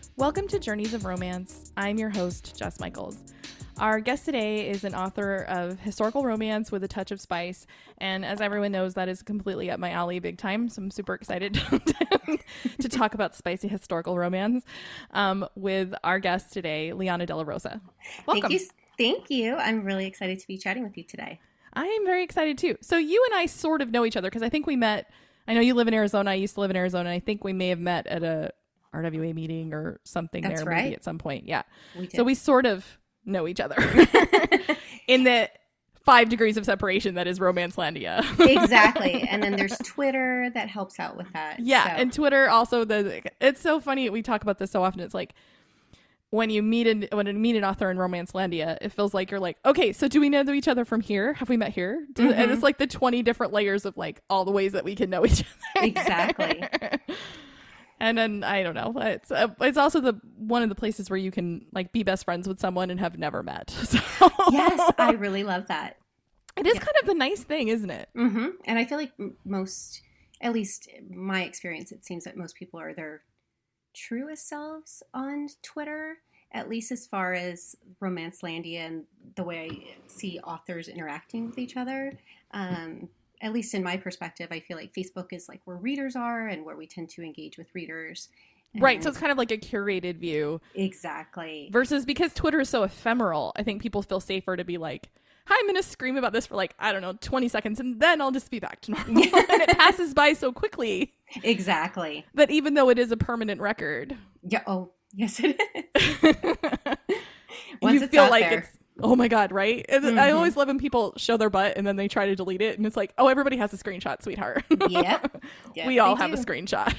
Welcome to Journeys of Romance. I'm your host, Jess Michaels. Our guest today is an author of historical romance with a touch of spice, and as everyone knows, that is completely up my alley big time, so I'm super excited to talk about spicy historical romance with our guest today, Liana De La Rosa. Welcome. Thank you. I'm really excited to be chatting with you today. I am very excited too. So you and I sort of know each other because I think we met, I know you live in Arizona, I used to live in Arizona, and I think we may have met at a RWA meeting or something. That's there right. Maybe at some point. Yeah. We did. So we sort of know each other in the 5 degrees of separation that is Romancelandia. Exactly. And then there's Twitter that helps out with that. Yeah. So. And Twitter also, it's so funny. We talk about this so often. It's like when you meet an author in Romancelandia, it feels like you're like, okay, so do we know each other from here? Have we met here? And it's like the 20 different layers of like all the ways that we can know each other. Exactly. And then I don't know. It's also one of the places where you can like be best friends with someone and have never met. So. Yes, I really love that. It is kind of a nice thing, isn't it? Mm-hmm. And I feel like most, at least my experience, it seems that most people are their truest selves on Twitter. At least as far as Romancelandia and the way I see authors interacting with each other. At least in my perspective, I feel like Facebook is like where readers are and where we tend to engage with readers. Right. So it's kind of like a curated view. Exactly. Versus because Twitter is so ephemeral, I think people feel safer to be like, hi, I'm going to scream about this for like, I don't know, 20 seconds and then I'll just be back to normal. And it passes by so quickly. Exactly. That even though it is a permanent record. Yeah. Oh, yes, it is. Once you it's feel out like there. it's, oh my God, right? I always love when people show their butt and then they try to delete it. And it's like, oh, everybody has a screenshot, sweetheart. Yep. We all have a screenshot.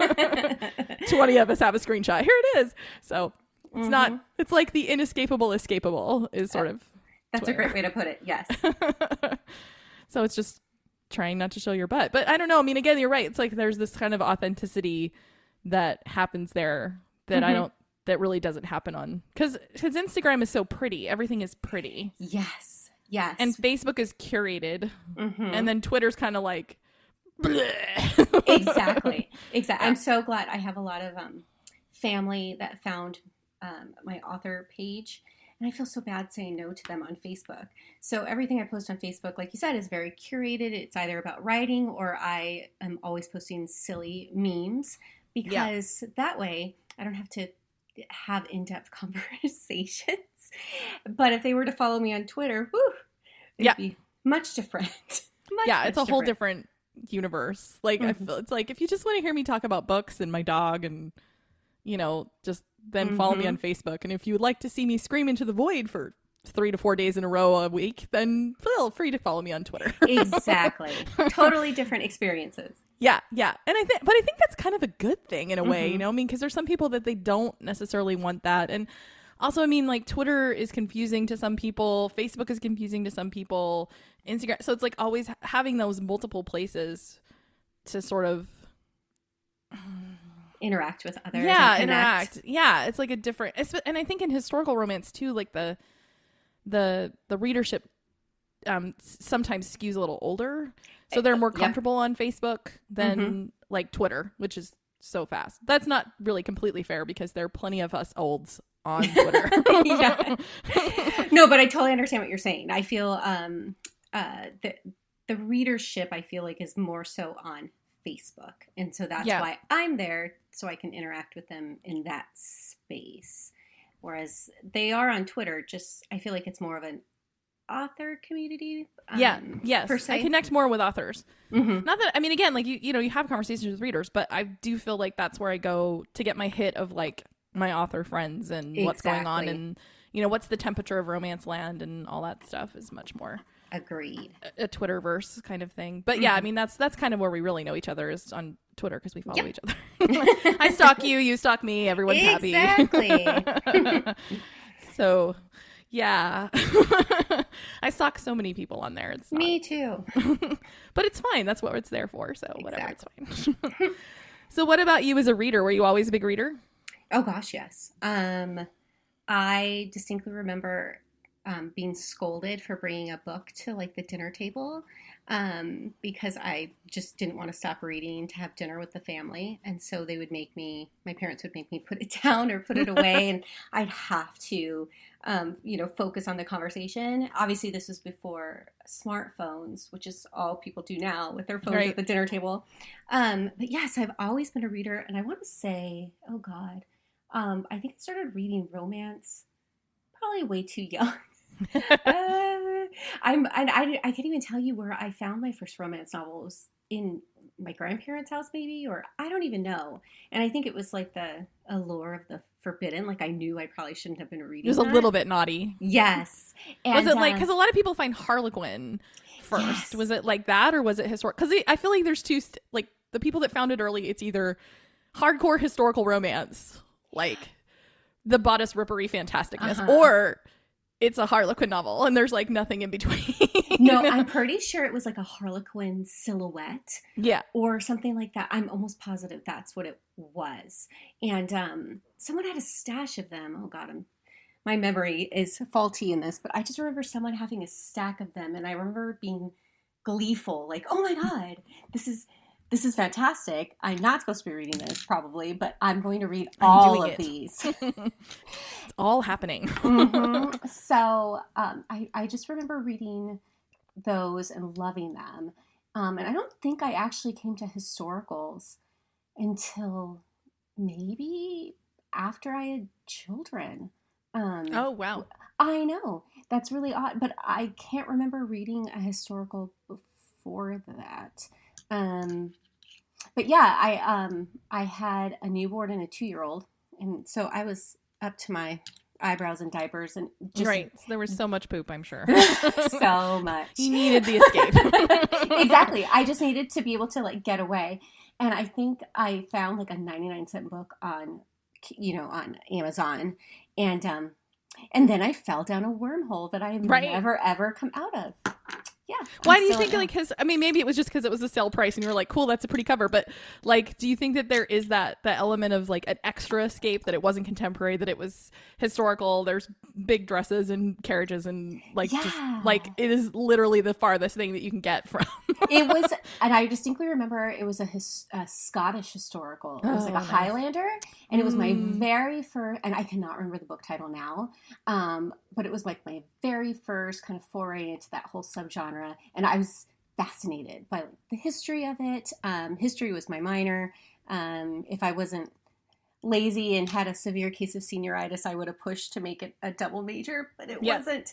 20 of us have a screenshot. Here it is. So it's not, it's like the inescapable escapable is sort of. That's Twitter. a great way to put it. Yes. So it's just trying not to show your butt. But I don't know. I mean, again, you're right. It's like there's this kind of authenticity that happens there that that really doesn't happen on. Because Instagram is so pretty. Everything is pretty. Yes. Yes. And Facebook is curated. And then Twitter's kind of like. Exactly. I'm so glad I have a lot of family that found my author page. And I feel so bad saying no to them on Facebook. So everything I post on Facebook, like you said, is very curated. It's either about writing or I am always posting silly memes because that way I don't have to have in-depth conversations. But if they were to follow me on Twitter, it'd be much different. It's a whole different universe. Like I feel it's like if you just want to hear me talk about books and my dog and just then follow me on Facebook. And if you would like to see me scream into the void for 3 to 4 days in a row a week, then feel free to follow me on Twitter. Exactly. Totally different experiences. Yeah. And I think that's kind of a good thing in a way, I mean, because there's some people that they don't necessarily want that. And also, I mean, like Twitter is confusing to some people. Facebook is confusing to some people. Instagram. So it's like always having those multiple places to sort of interact with others. Yeah, interact. Yeah, it's like a different. And I think in historical romance too, like the readership sometimes skews a little older, so they're more comfortable on Facebook than like Twitter, which is so fast. That's not really completely fair because there are plenty of us olds on Twitter. No, but I totally understand what you're saying. I feel the readership I feel like is more so on Facebook, and so that's why I'm there, so I can interact with them in that space. Whereas they are on Twitter, just I feel like it's more of an author community. Yes, per se. I connect more with authors. Not that I mean, again, like you have conversations with readers, but I do feel like that's where I go to get my hit of like my author friends and what's going on, and what's the temperature of romance land and all that stuff is much more. Agreed. A Twitterverse kind of thing. But yeah, I mean, that's kind of where we really know each other is on Twitter because we follow each other. I stalk you, you stalk me, everyone's happy. Exactly. So, yeah. I stalk so many people on there. It's not... Me too. But it's fine. That's what it's there for. So whatever, it's fine. So what about you as a reader? Were you always a big reader? Oh gosh, yes. I distinctly remember being scolded for bringing a book to like the dinner table. because I just didn't want to stop reading to have dinner with the family. And so my parents would make me put it down or put it away, and I'd have to, focus on the conversation. Obviously, this was before smartphones, which is all people do now with their phones at the dinner table. But yes, I've always been a reader, and I want to say, oh God, I think I started reading romance probably way too young. I can't even tell you where I found my first romance novel. It was in my grandparents' house, maybe, or I don't even know. And I think it was like the allure of the forbidden. Like I knew I probably shouldn't have been reading. It was a little bit naughty. Yes. And, was it like, because a lot of people find Harlequin first. Yes. Was it like that, or was it historic? Because I feel like there's two, like the people that found it early, it's either hardcore historical romance, like the bodice rippery fantasticness, or it's a Harlequin novel, and there's like nothing in between. No, I'm pretty sure it was like a Harlequin silhouette. Yeah. Or something like that. I'm almost positive that's what it was. And someone had a stash of them. Oh, God, my memory is faulty in this, but I just remember someone having a stack of them, and I remember being gleeful, like, oh my God, this is fantastic. I'm not supposed to be reading this, probably, but I'm going to read all of these. It's all happening. Mm-hmm. So I just remember reading those and loving them. And I don't think I actually came to historicals until maybe after I had children. Oh, wow. I know. That's really odd, but I can't remember reading a historical before that. But yeah, I had a newborn and a 2-year-old, and so I was up to my eyebrows in diapers, and just right. So there was so much poop, I'm sure. So much. You needed the escape. Exactly. I just needed to be able to like get away, and I think I found like a 99-cent book on Amazon, and then I fell down a wormhole that I have never ever come out of. Yeah. Why do you think maybe it was just because it was a sale price and you were like, cool, that's a pretty cover. But like, do you think that there is that element of like an extra escape, that it wasn't contemporary, that it was historical? There's big dresses and carriages and like, just like it is literally the farthest thing that you can get from. It was, and I distinctly remember it was a Scottish historical. It was like a Highlander, and it was my very first, and I cannot remember the book title now, but it was like my very first kind of foray into that whole subgenre, and I was fascinated by the history of it. History was my minor. If I wasn't lazy and had a severe case of senioritis, I would have pushed to make it a double major, but it wasn't.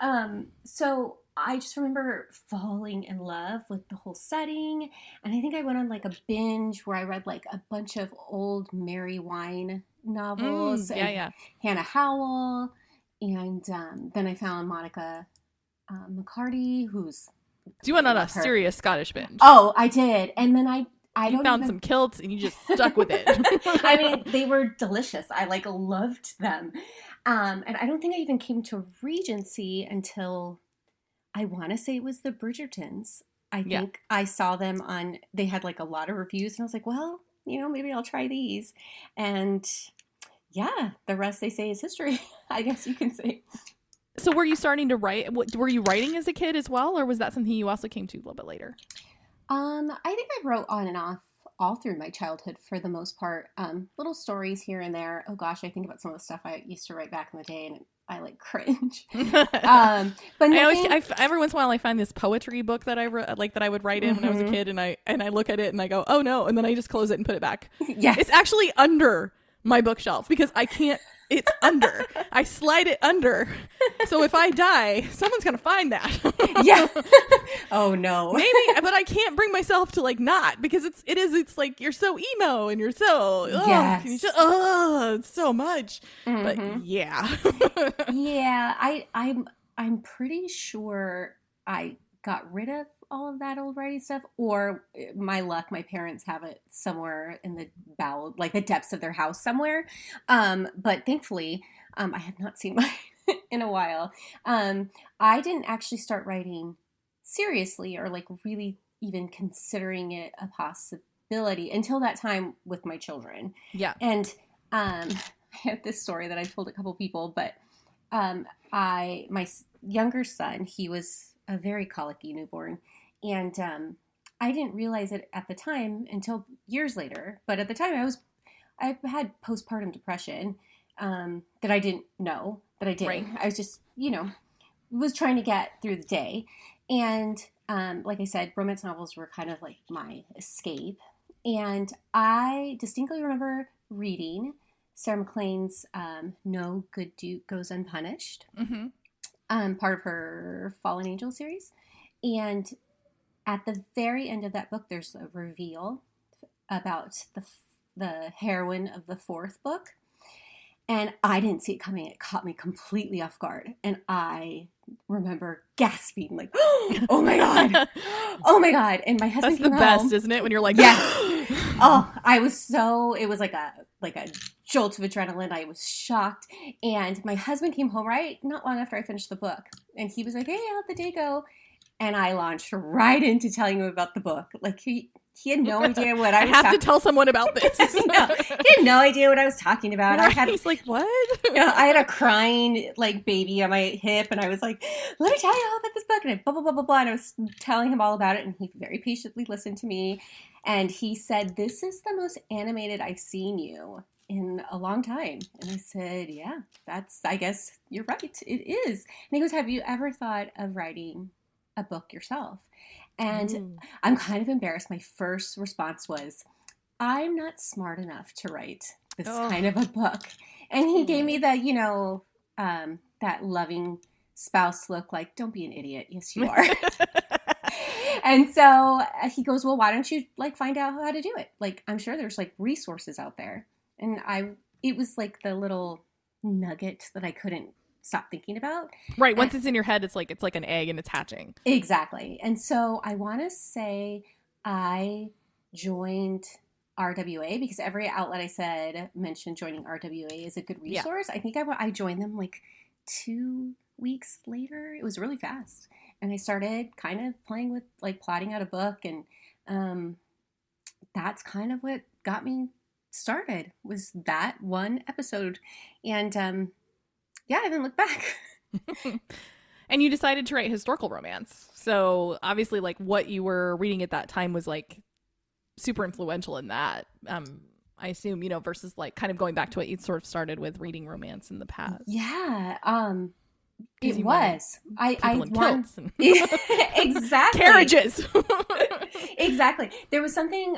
So I just remember falling in love with the whole setting, and I think I went on like a binge where I read like a bunch of old Mary Wine novels, Hannah Howell, and then I found Monica McCarty, who's... You went on a serious Scottish binge. Oh, I did, and then I found some kilts and you just stuck with it. I mean, they were delicious. I like loved them, and I don't think I even came to Regency until, I want to say it was the Bridgertons. I think I saw them they had like a lot of reviews, and I was like, well, maybe I'll try these. And yeah, the rest they say is history, I guess you can say. So were you starting to write? Were you writing as a kid as well, or was that something you also came to a little bit later? I think I wrote on and off all through my childhood for the most part. Little stories here and there. Oh gosh, I think about some of the stuff I used to write back in the day, and I like cringe. But every once in a while I find this poetry book that I wrote, like that I would write in when I was a kid, and I look at it and I go, oh no, and then I just close it and put it back. Yes. It's actually under my bookshelf because I can't. It's under. I slide it under. So if I die, someone's going to find that. Yeah. Oh no. Maybe, but I can't bring myself to like not, because it's like you're so emo and you're so, it's so much. Mm-hmm. But yeah. Yeah. I'm pretty sure I got rid of all of that old writing stuff, or my luck, my parents have it somewhere in the bowel, like the depths of their house somewhere. But thankfully, I have not seen mine in a while. I didn't actually start writing seriously or like really even considering it a possibility until that time with my children. Yeah. And I have this story that I've told a couple people, but my younger son, he was a very colicky newborn. And I didn't realize it at the time until years later. But at the time, I had postpartum depression that I didn't know that I did. Right. I was just, was trying to get through the day. And like I said, romance novels were kind of like my escape. And I distinctly remember reading Sarah MacLean's No Good Duke Goes Unpunished, part of her Fallen Angel series. And at the very end of that book, there's a reveal about the heroine of the fourth book. And I didn't see it coming. It caught me completely off guard. And I remember gasping, like, oh my God. Oh my God. And my husband That's the best, isn't it? When you're like, yes. Oh, it was like a jolt of adrenaline. I was shocked. And my husband came home not long after I finished the book. And he was like, hey, how'd the day go? And I launched right into telling him about the book. Like he had no idea what I was have to tell someone about this. No, he had no idea what I was talking about. Right. He's like, what? I had a crying like baby on my hip, and I was like, let me tell you all about this book, and I blah, blah, blah, blah, blah. And I was telling him all about it, and he very patiently listened to me. And he said, this is the most animated I've seen you in a long time. And I said, yeah, I guess you're right. It is. And he goes, have you ever thought of writing a book yourself? And I'm kind of embarrassed. My first response was, I'm not smart enough to write this kind of a book. And he gave me the, that loving spouse look, like, don't be an idiot. Yes, you are. And so he goes, well, why don't you find out how to do it? Like, I'm sure there's resources out there. And it was like the little nugget that I couldn't stop thinking about. Right. Once it's in your head, it's like an egg and it's hatching. Exactly. And so I want to say I joined RWA because every outlet I said mentioned joining RWA is a good resource. Yeah. I think I joined them 2 weeks later. It was really fast. And I started kind of playing with plotting out a book. And that's kind of what got me started, was that one episode. And I didn't look back. And you decided to write historical romance. So obviously what you were reading at that time was super influential in that. I assume, versus kind of going back to what you'd sort of started with reading romance in the past. Yeah. It was. I want exactly carriages. Exactly. There was something.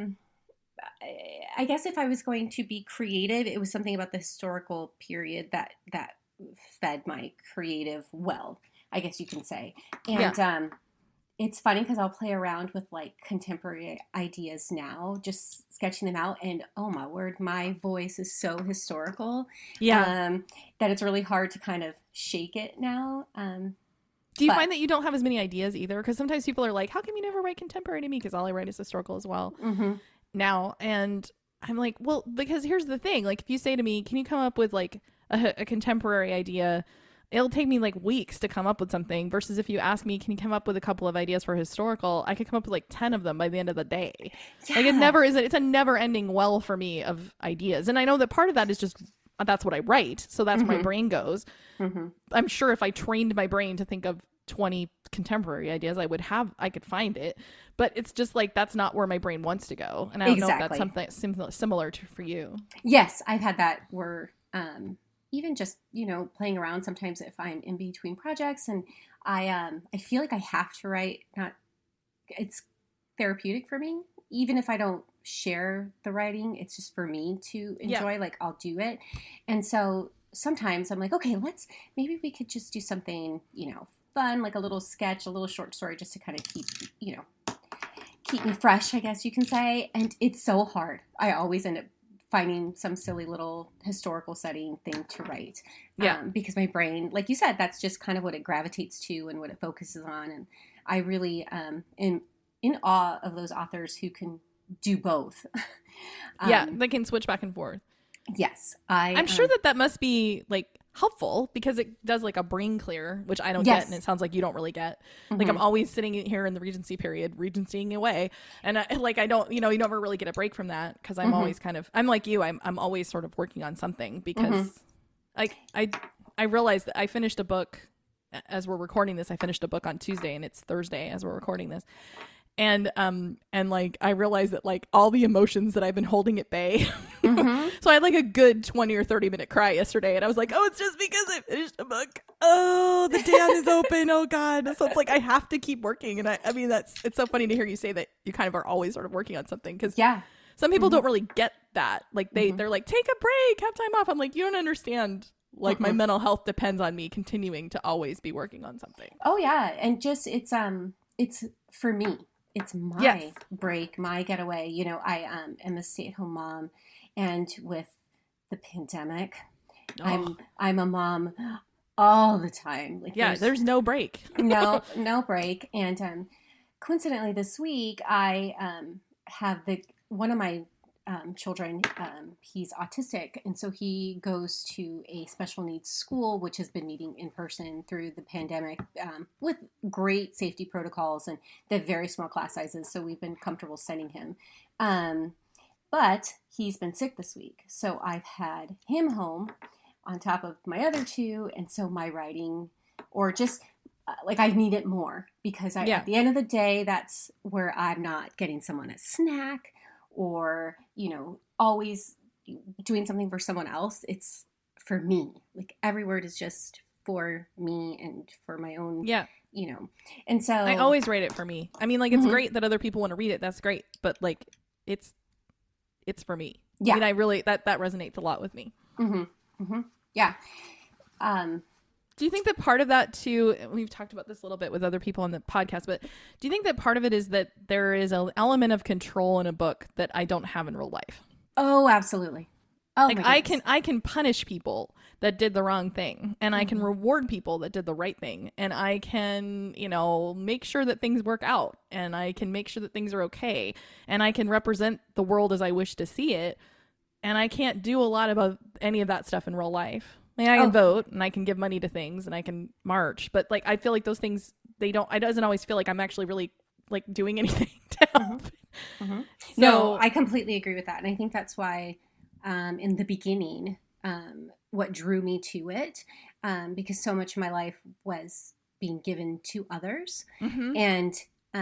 I guess if I was going to be creative, it was something about the historical period that fed my creative well, I guess you can say. And it's funny because I'll play around with contemporary ideas now, just sketching them out, and oh my word, my voice is so historical that it's really hard to kind of shake it now. Do you find that you don't have as many ideas either? Because sometimes people are like, how come you never write contemporary to me? Because all I write is historical as well now. And I'm like, well, because here's the thing. If you say to me, can you come up with a contemporary idea, it'll take me weeks to come up with something, versus if you ask me, can you come up with a couple of ideas for historical, I could come up with 10 of them by the end of the day. Yeah. It's a never ending well for me of ideas. And I know that part of that is just, that's what I write. So that's where my brain goes. I'm sure if I trained my brain to think of 20 contemporary ideas, I could find it, but it's just that's not where my brain wants to go. And I don't know if that's something similar for you. Yes. I've had that where, even just, playing around sometimes if I'm in between projects and I feel like I have to write, it's therapeutic for me. Even if I don't share the writing, it's just for me to enjoy, I'll do it. And so sometimes I'm like, okay, maybe we could just do something, fun, a little sketch, a little short story, just to kind of keep me fresh, I guess you can say. And it's so hard. I always end up finding some silly little historical setting thing to write. Because my brain, like you said, that's just kind of what it gravitates to and what it focuses on. And I really am in awe of those authors who can do both. They can switch back and forth. Yes. I'm sure that must be helpful, because it does a brain clear, which I don't get, and it sounds like you don't really get. I'm always sitting here in the Regency period, regencying away, and I don't, you never really get a break from that, because I'm always I'm like you, I'm always sort of working on something, because I realized that I finished a book as we're recording this, I finished a book on Tuesday and it's Thursday as we're recording this. And like I realized that like all the emotions that I've been holding at bay. Mm-hmm. So I had like a good 20 or 30 minute cry yesterday, and I was like, oh, it's just because I finished a book. Oh, the dam is open. Oh God. So it's like I have to keep working. And I mean it's so funny to hear you say that you kind of are always sort of working on something, because some people don't really get that. Like they're like, take a break, have time off. I'm like, you don't understand. Like my mental health depends on me continuing to always be working on something. Oh yeah. And just it's for me. It's my break, my getaway. You know, I am a stay-at-home mom, and with the pandemic, I'm a mom all the time. Like there's no break. no break. And coincidentally, this week I have one of my children. He's autistic, and so he goes to a special needs school, which has been meeting in person through the pandemic with great safety protocols, and they have very small class sizes, so we've been comfortable sending him. But he's been sick this week, so I've had him home on top of my other two, and so my writing, or just like I need it more, because at the end of the day, that's where I'm not getting someone a snack, or, you know, always doing something for someone else. It's for me. Like every word is just for me and for my own, you know. And so I always write it for me. I mean, like, it's great that other people want to read it. That's great. But like, it's for me. Yeah. I mean, I really, that resonates a lot with me. Mm-hmm. Mm-hmm. Yeah. Do you think that part of that too, we've talked about this a little bit with other people on the podcast, but do you think that part of it is that there is an element of control in a book that I don't have in real life? Oh, absolutely. Oh, like I can punish people that did the wrong thing, and I can reward people that did the right thing, and I can, you know, make sure that things work out, and I can make sure that things are okay, and I can represent the world as I wish to see it, and I can't do a lot about any of that stuff in real life. I mean, I can vote, and I can give money to things, and I can march, but like I feel like those things, it doesn't always feel like I'm actually really like doing anything to help. Mm-hmm. So, no, I completely agree with that, and I think that's why in the beginning, what drew me to it, because so much of my life was being given to others, and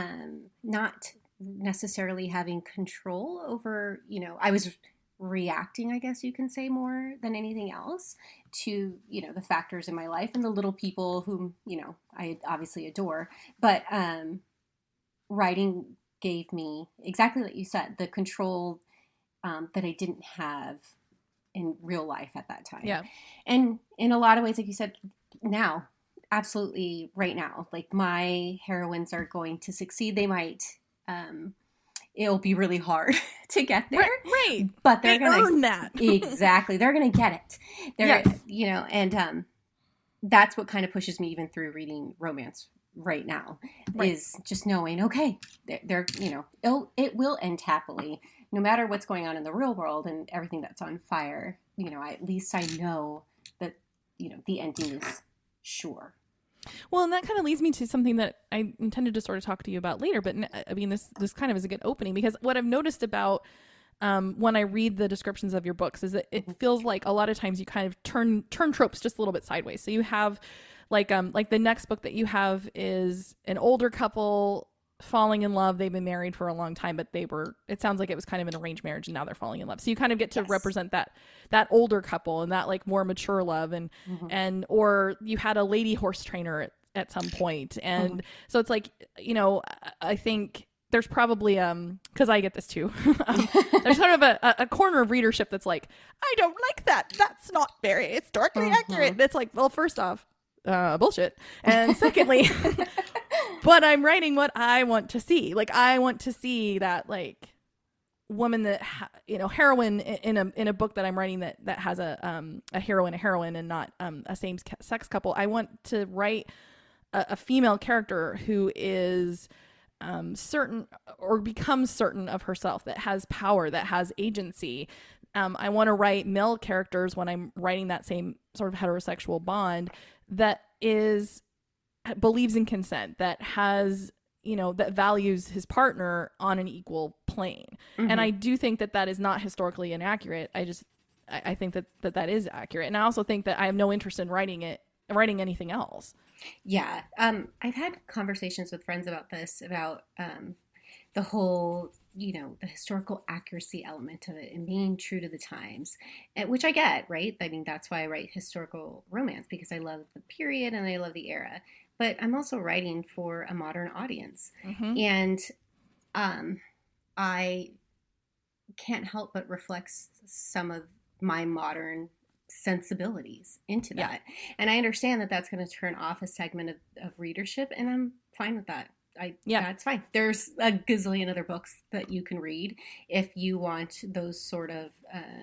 not necessarily having control over, you know, I was reacting, I guess you can say, more than anything else to, you know, the factors in my life and the little people whom, you know, I obviously adore. But writing gave me exactly what you said, the control that I didn't have in real life at that time. Yeah. And in a lot of ways, like you said, now, absolutely right now, like my heroines are going to succeed. They might, it'll be really hard to get there. Right. But they're going to earn that. Exactly. They're going to get it. They're, you know, and that's what kind of pushes me even through reading romance right now, is just knowing, okay, they're, you know, it will end happily no matter what's going on in the real world and everything that's on fire. You know, at least I know that, you know, the ending is sure. Well, and that kind of leads me to something that I intended to sort of talk to you about later, but I mean, this kind of is a good opening, because what I've noticed about when I read the descriptions of your books is that it feels like a lot of times you kind of turn tropes just a little bit sideways. So you have like the next book that you have is an older couple falling in love. They've been married for a long time, but it sounds like it was kind of an arranged marriage, and now they're falling in love. So you kind of get to represent that older couple and that like more mature love, and or you had a lady horse trainer at some point. And so it's like, you know, I think there's probably, cause I get this too. There's sort of a corner of readership that's like, I don't like that. That's not very historically accurate. And it's like, well, first off, bullshit. And secondly, but I'm writing what I want to see. Like, I want to see that like woman that, you know, heroine in a book that I'm writing that has a heroine and not a same sex couple. I want to write a female character who is certain or becomes certain of herself, that has power, that has agency. I want to write male characters when I'm writing that same sort of heterosexual bond that believes in consent, that has, you know, that values his partner on an equal plane. And I do think that is not historically inaccurate. I think that is accurate. And I also think that I have no interest in writing it writing anything else. Yeah. I've had conversations with friends about this, about the whole, the historical accuracy element of it and being true to the times, which I get, right? I mean, that's why I write historical romance, because I love the period and I love the era. But I'm also writing for a modern audience. Mm-hmm. And I can't help but reflect some of my modern sensibilities into that. And I understand that that's going to turn off a segment of readership, and I'm fine with that. That's fine. There's a gazillion other books that you can read if you want those sort of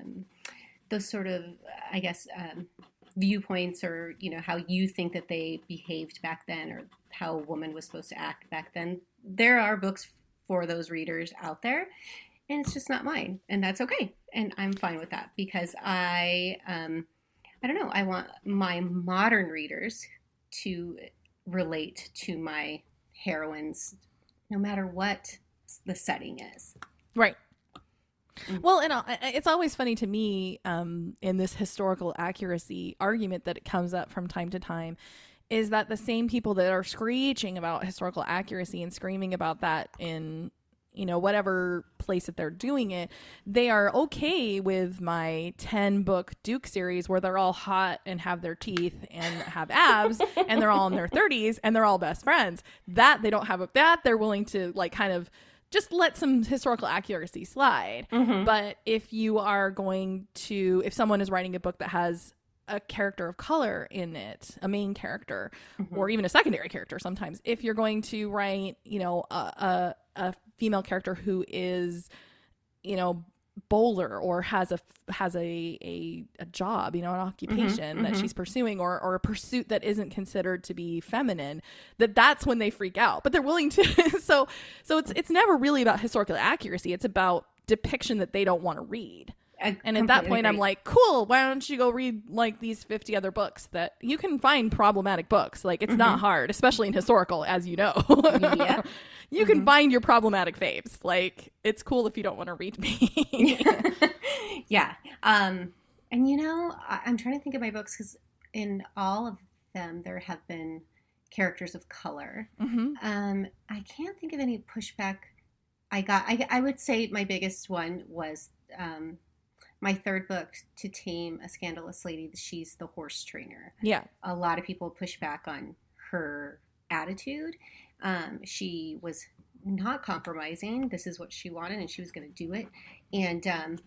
I guess, viewpoints, or, how you think that they behaved back then, or how a woman was supposed to act back then. There are books for those readers out there, and it's just not mine, and that's okay. And I'm fine with that, because I don't know, I want my modern readers to relate to my heroines, no matter what the setting is. Right. Well, and it's always funny to me, in this historical accuracy argument that it comes up from time to time, is that the same people that are screeching about historical accuracy and screaming about that in, whatever place that they're doing it, they are okay with my 10-book Duke series where they're all hot and have their teeth and have abs and they're all in their 30s and they're all best friends. That they don't have that. They're willing to kind of just let some historical accuracy slide. Mm-hmm. But if someone is writing a book that has a character of color in it, a main character, mm-hmm. or even a secondary character, sometimes if you're going to write, a female character who is, bolder, or has a job, an occupation mm-hmm. that she's pursuing, or a pursuit that isn't considered to be feminine, that's when they freak out. But they're willing to. So it's never really about historical accuracy. It's about depiction that they don't want to read. And at that point, I'm like, cool, why don't you go read these 50 other books that you can find problematic books. It's mm-hmm. not hard, especially in historical, as you know. Yeah. You can find your problematic faves. It's cool if you don't want to read me. Yeah. And I'm trying to think of my books, because in all of them, there have been characters of color. Mm-hmm. I can't think of any pushback I got. I would say my biggest one was, my third book, To Tame a Scandalous Lady. She's the horse trainer. Yeah. A lot of people push back on her attitude. She was not compromising. This is what she wanted, and she was going to do it. And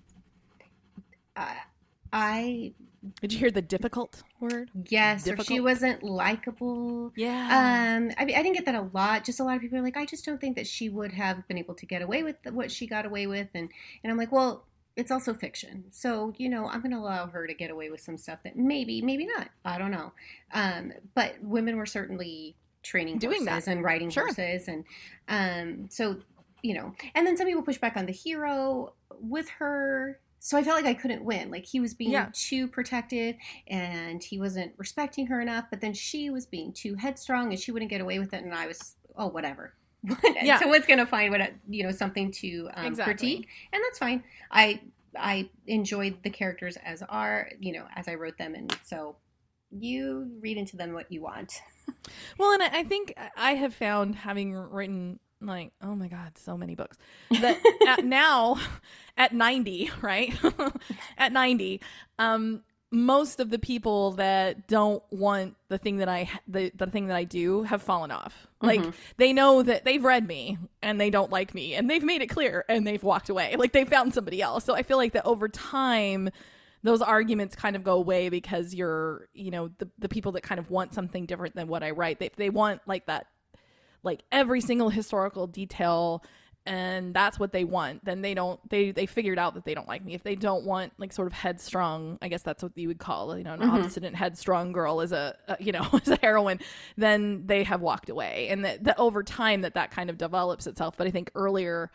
Did you hear the difficult word? Yes, difficult? Or she wasn't likable. Yeah. I didn't get that a lot. Just a lot of people are like, I just don't think that she would have been able to get away with what she got away with. And I'm like, well, it's also fiction. So, I'm going to allow her to get away with some stuff that maybe not. I don't know. But women were certainly training doing horses that and riding sure. horses. And so, and then some people push back on the hero with her. So I felt like I couldn't win. He was being too protective, and he wasn't respecting her enough. But then she was being too headstrong, and she wouldn't get away with it. And I was, whatever. Yeah. Someone's going to find something to exactly. critique, and that's fine. I enjoyed the characters as as I wrote them, and so you read into them what you want. Well, and I think I have found, having written oh my God, so many books, that now at 90, right? At 90, most of the people that don't want the thing that I do have fallen off. Mm-hmm. They know that they've read me and they don't like me, and they've made it clear, and they've walked away. They found somebody else. So I feel like that over time, those arguments kind of go away, because you're, the people that kind of want something different than what I write, they want that, every single historical detail, and that's what they want. Then they figured out that they don't like me. If they don't want sort of headstrong, I guess that's what you would call, an mm-hmm. obstinate headstrong girl as a as a heroine, then they have walked away. And that over time that kind of develops itself. But I think earlier,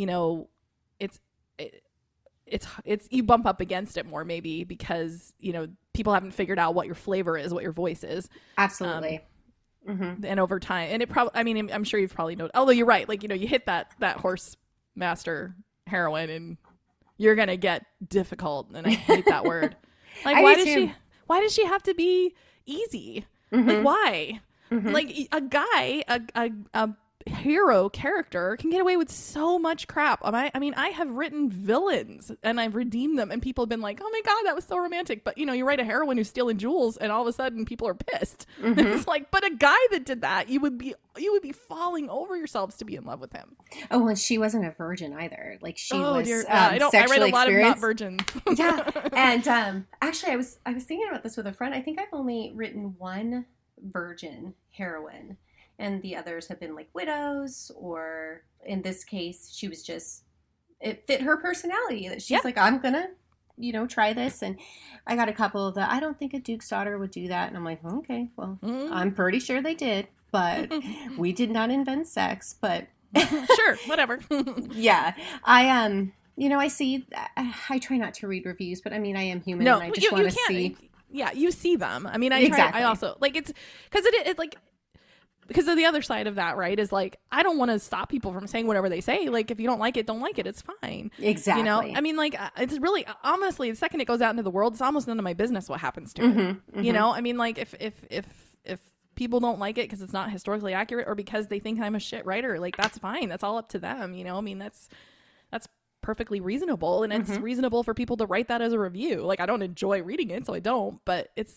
it's you bump up against it more, maybe because, people haven't figured out what your flavor is, what your voice is. Absolutely. Mm-hmm. And over time, and it probably, I'm sure you've probably noticed, although you're right, you hit that horse master heroine and you're going to get difficult. And I hate that word. Why does she have to be easy. Mm-hmm. Like, why? Mm-hmm. Like, a guy, a hero character can get away with so much crap. I mean, I have written villains and I've redeemed them, and people have been like, oh my God, that was so romantic. But, you know, you write a heroine who's stealing jewels and all of a sudden people are pissed. Mm-hmm. It's like, but a guy that did that, you would be falling over yourselves to be in love with him. Oh, well, she wasn't a virgin either. Like, she was I read a lot of not virgins. Yeah. And actually, I was thinking about this with a friend. I think I've only written one virgin heroine, and the others have been like widows, or in this case, she was just, it fit her personality that she's like, I'm gonna, you know, try this. And I got a couple that I don't think a Duke's daughter would do that. And I'm like, okay, well, I'm pretty sure they did, but we did not invent sex, but sure, whatever. Yeah. You know, I try not to read reviews, but I mean, I am human, and I just want to see. Yeah, you see them. I mean, exactly. I also, like, it's because it like, because of the other side of that, right, is like, I don't want to stop people from saying whatever they say. Like, if you don't like it, don't like it. It's fine. Exactly. You know, I mean, like, it's really, honestly, the second it goes out into the world, it's almost none of my business what happens to it. Mm-hmm. You know, I mean, like, if people don't like it because it's not historically accurate, or because they think I'm a shit writer, like, that's fine. That's all up to them. You know, I mean, that's perfectly reasonable, and it's reasonable for people to write that as a review. Like, I don't enjoy reading it, so I don't, but it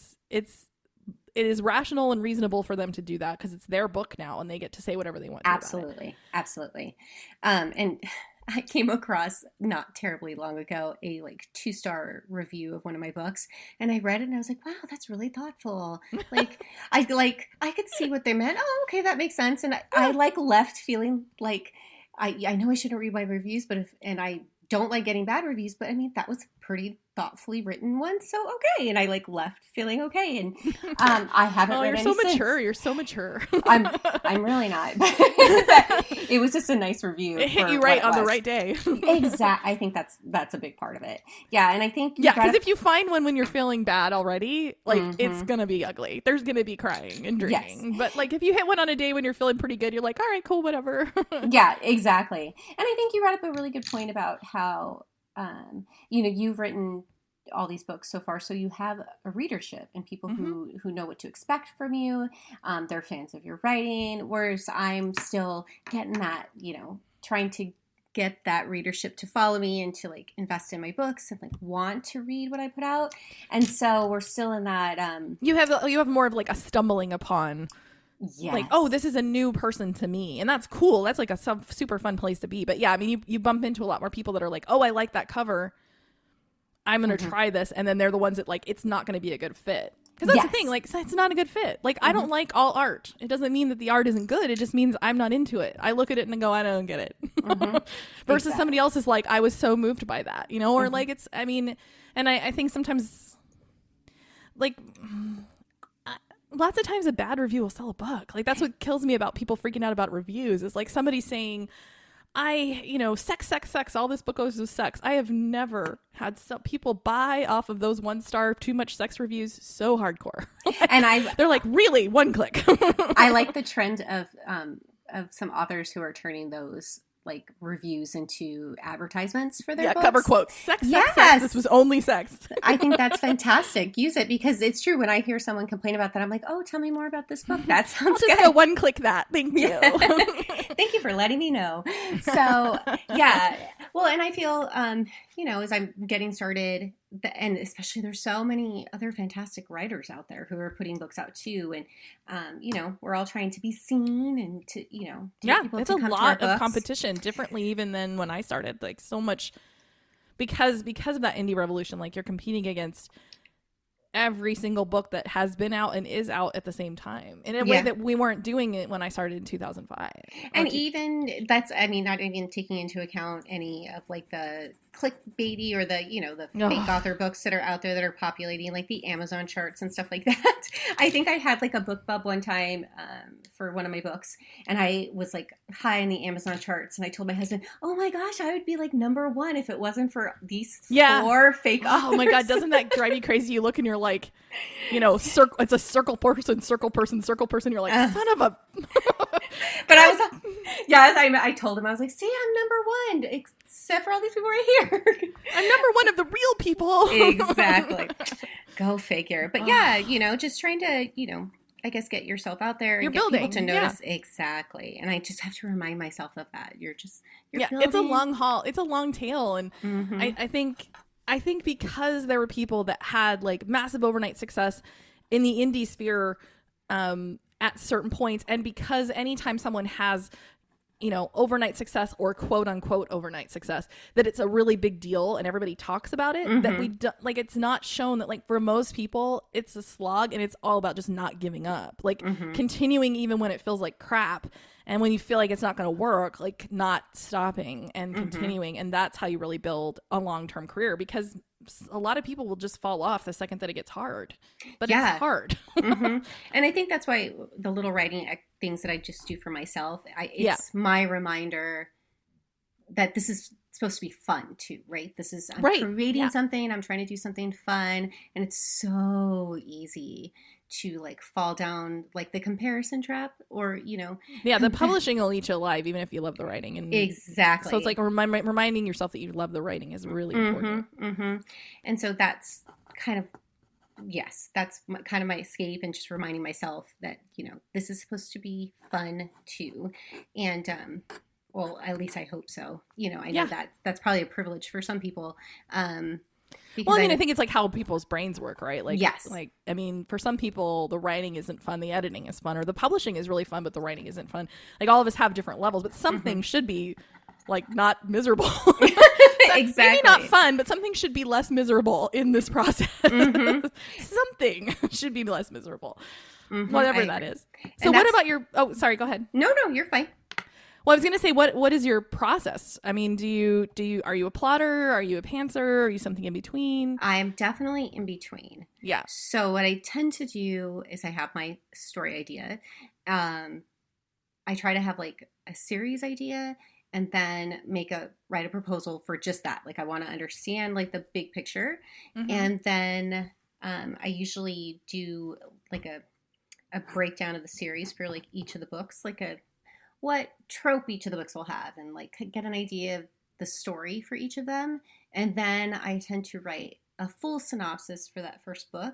is rational and reasonable for them to do that because it's their book now and they get to say whatever they want. Absolutely. Absolutely. And I came across not terribly long ago a 2-star review of one of my books, and I read it and I was like, wow, that's really thoughtful. Like, I could see what they meant. Oh, okay, that makes sense. And I left feeling like, I know I shouldn't read my reviews, but and I don't like getting bad reviews, but I mean, that was pretty thoughtfully witten one, so okay. And I left feeling okay, and I haven't read any since. You're so mature. I'm really not. It was just a nice review. It hit you right on the right day. Exactly. I think that's a big part of it. Yeah, and I think because if you find one when you're feeling bad already, like, it's gonna be ugly. There's gonna be crying and drinking. Yes. But like, if you hit one on a day when you're feeling pretty good, you're like, all right, cool, whatever. Yeah, exactly. And I think you brought up a really good point about how you know, you've written all these books so far, so you have a readership and people who know what to expect from you. They're fans of your writing, whereas I'm still getting that, you know, trying to get that readership to follow me and to like invest in my books and like want to read what I put out. And so we're still in that. You have more of like a stumbling upon. Yes. Like, oh, this is a new person to me. And that's cool. That's like a super fun place to be. But yeah, I mean, you bump into a lot more people that are like, oh, I like that cover. I'm going to try this. And then they're the ones that like, it's not going to be a good fit. Because that's the thing. Like, it's not a good fit. Like, I don't like all art. It doesn't mean that the art isn't good. It just means I'm not into it. I look at it and go, I don't get it. Versus somebody else is like, I was so moved by that, you know? Or like, it's, I mean, and I think sometimes, like, lots of times a bad review will sell a book. Like, that's what kills me about people freaking out about reviews. Is like somebody saying, sex, all this book goes with sex. I have never had some people buy off of those 1-star too much sex reviews so hardcore. And they're like, really, one click. I like the trend of some authors who are turning those like reviews into advertisements for their books. Cover quotes. Sex. This was only sex. I think that's fantastic. Use it, because it's true. When I hear someone complain about that, I'm like, oh, tell me more about this book. That sounds good. I'll just go one click that. Thank you. Thank you for letting me know. So, yeah. Well, and I feel, you know, as I'm getting started, and especially there's so many other fantastic writers out there who are putting books out too. And, you know, we're all trying to be seen and to, you know, it's a lot of competition, differently even than when I started, like so much because of that indie revolution. Like, you're competing against every single book that has been out and is out at the same time in a way that we weren't doing it when I started in 2005. And even that's, I mean, not even taking into account any of like the clickbaity or the, you know, the fake author books that are out there that are populating like the Amazon charts and stuff like that. I think I had like a book bub one time for one of my books, and I was like high in the Amazon charts, and I told my husband, oh my gosh, I would be like #1 if it wasn't for these 4 fake authors. Oh my God, doesn't that drive you crazy? You look and you're like, you know, it's a circle person. You're like, son of a... But I was, I told him, I was like, see, I'm #1, except for all these people right here. I'm #1 of the real people. Exactly. Go figure. But yeah, you know, just trying to, you know, I guess get yourself out there and You're get building. people to notice. Exactly. And I just have to remind myself of that. You're building. It's a long haul. It's a long tail. And I think because there were people that had like massive overnight success in the indie sphere at certain points, and because anytime someone has, you know, overnight success or quote unquote overnight success, that it's a really big deal and everybody talks about it, that we do, like, it's not shown that like for most people it's a slog, and it's all about just not giving up, like continuing even when it feels like crap, and when you feel like it's not going to work, like not stopping and continuing. And that's how you really build a long-term career, because a lot of people will just fall off the second that it gets hard, but it's hard. And I think that's why the little writing things that I just do for myself, it's my reminder that this is supposed to be fun too, right? This is, I'm creating something, I'm trying to do something fun, and it's so easy to like fall down like the comparison trap, or, you know. Yeah, the publishing will eat you alive even if you love the writing. And exactly. So it's like reminding yourself that you love the writing is really important. And so that's kind of, that's kind of my escape, and just reminding myself that, you know, this is supposed to be fun too. And well, at least I hope so. You know, I know that that's probably a privilege for some people. Well, I think it's like how people's brains work, right? Like, yes. Like, I mean, for some people, the writing isn't fun, the editing is fun, or the publishing is really fun, but the writing isn't fun. Like, all of us have different levels, but something should be, like, not miserable. Exactly. Maybe not fun, but something should be less miserable in this process. Something should be less miserable, whatever that is. So what about your, oh, sorry, go ahead. No, you're fine. Well, I was going to say, what is your process? I mean, are you a plotter? Are you a pantser? Are you something in between? I'm definitely in between. Yeah. So what I tend to do is I have my story idea. I try to have like a series idea, and then write a proposal for just that. Like, I want to understand like the big picture. And then I usually do like a breakdown of the series for like each of the books, like what trope each of the books will have, and like get an idea of the story for each of them. And then I tend to write a full synopsis for that first book.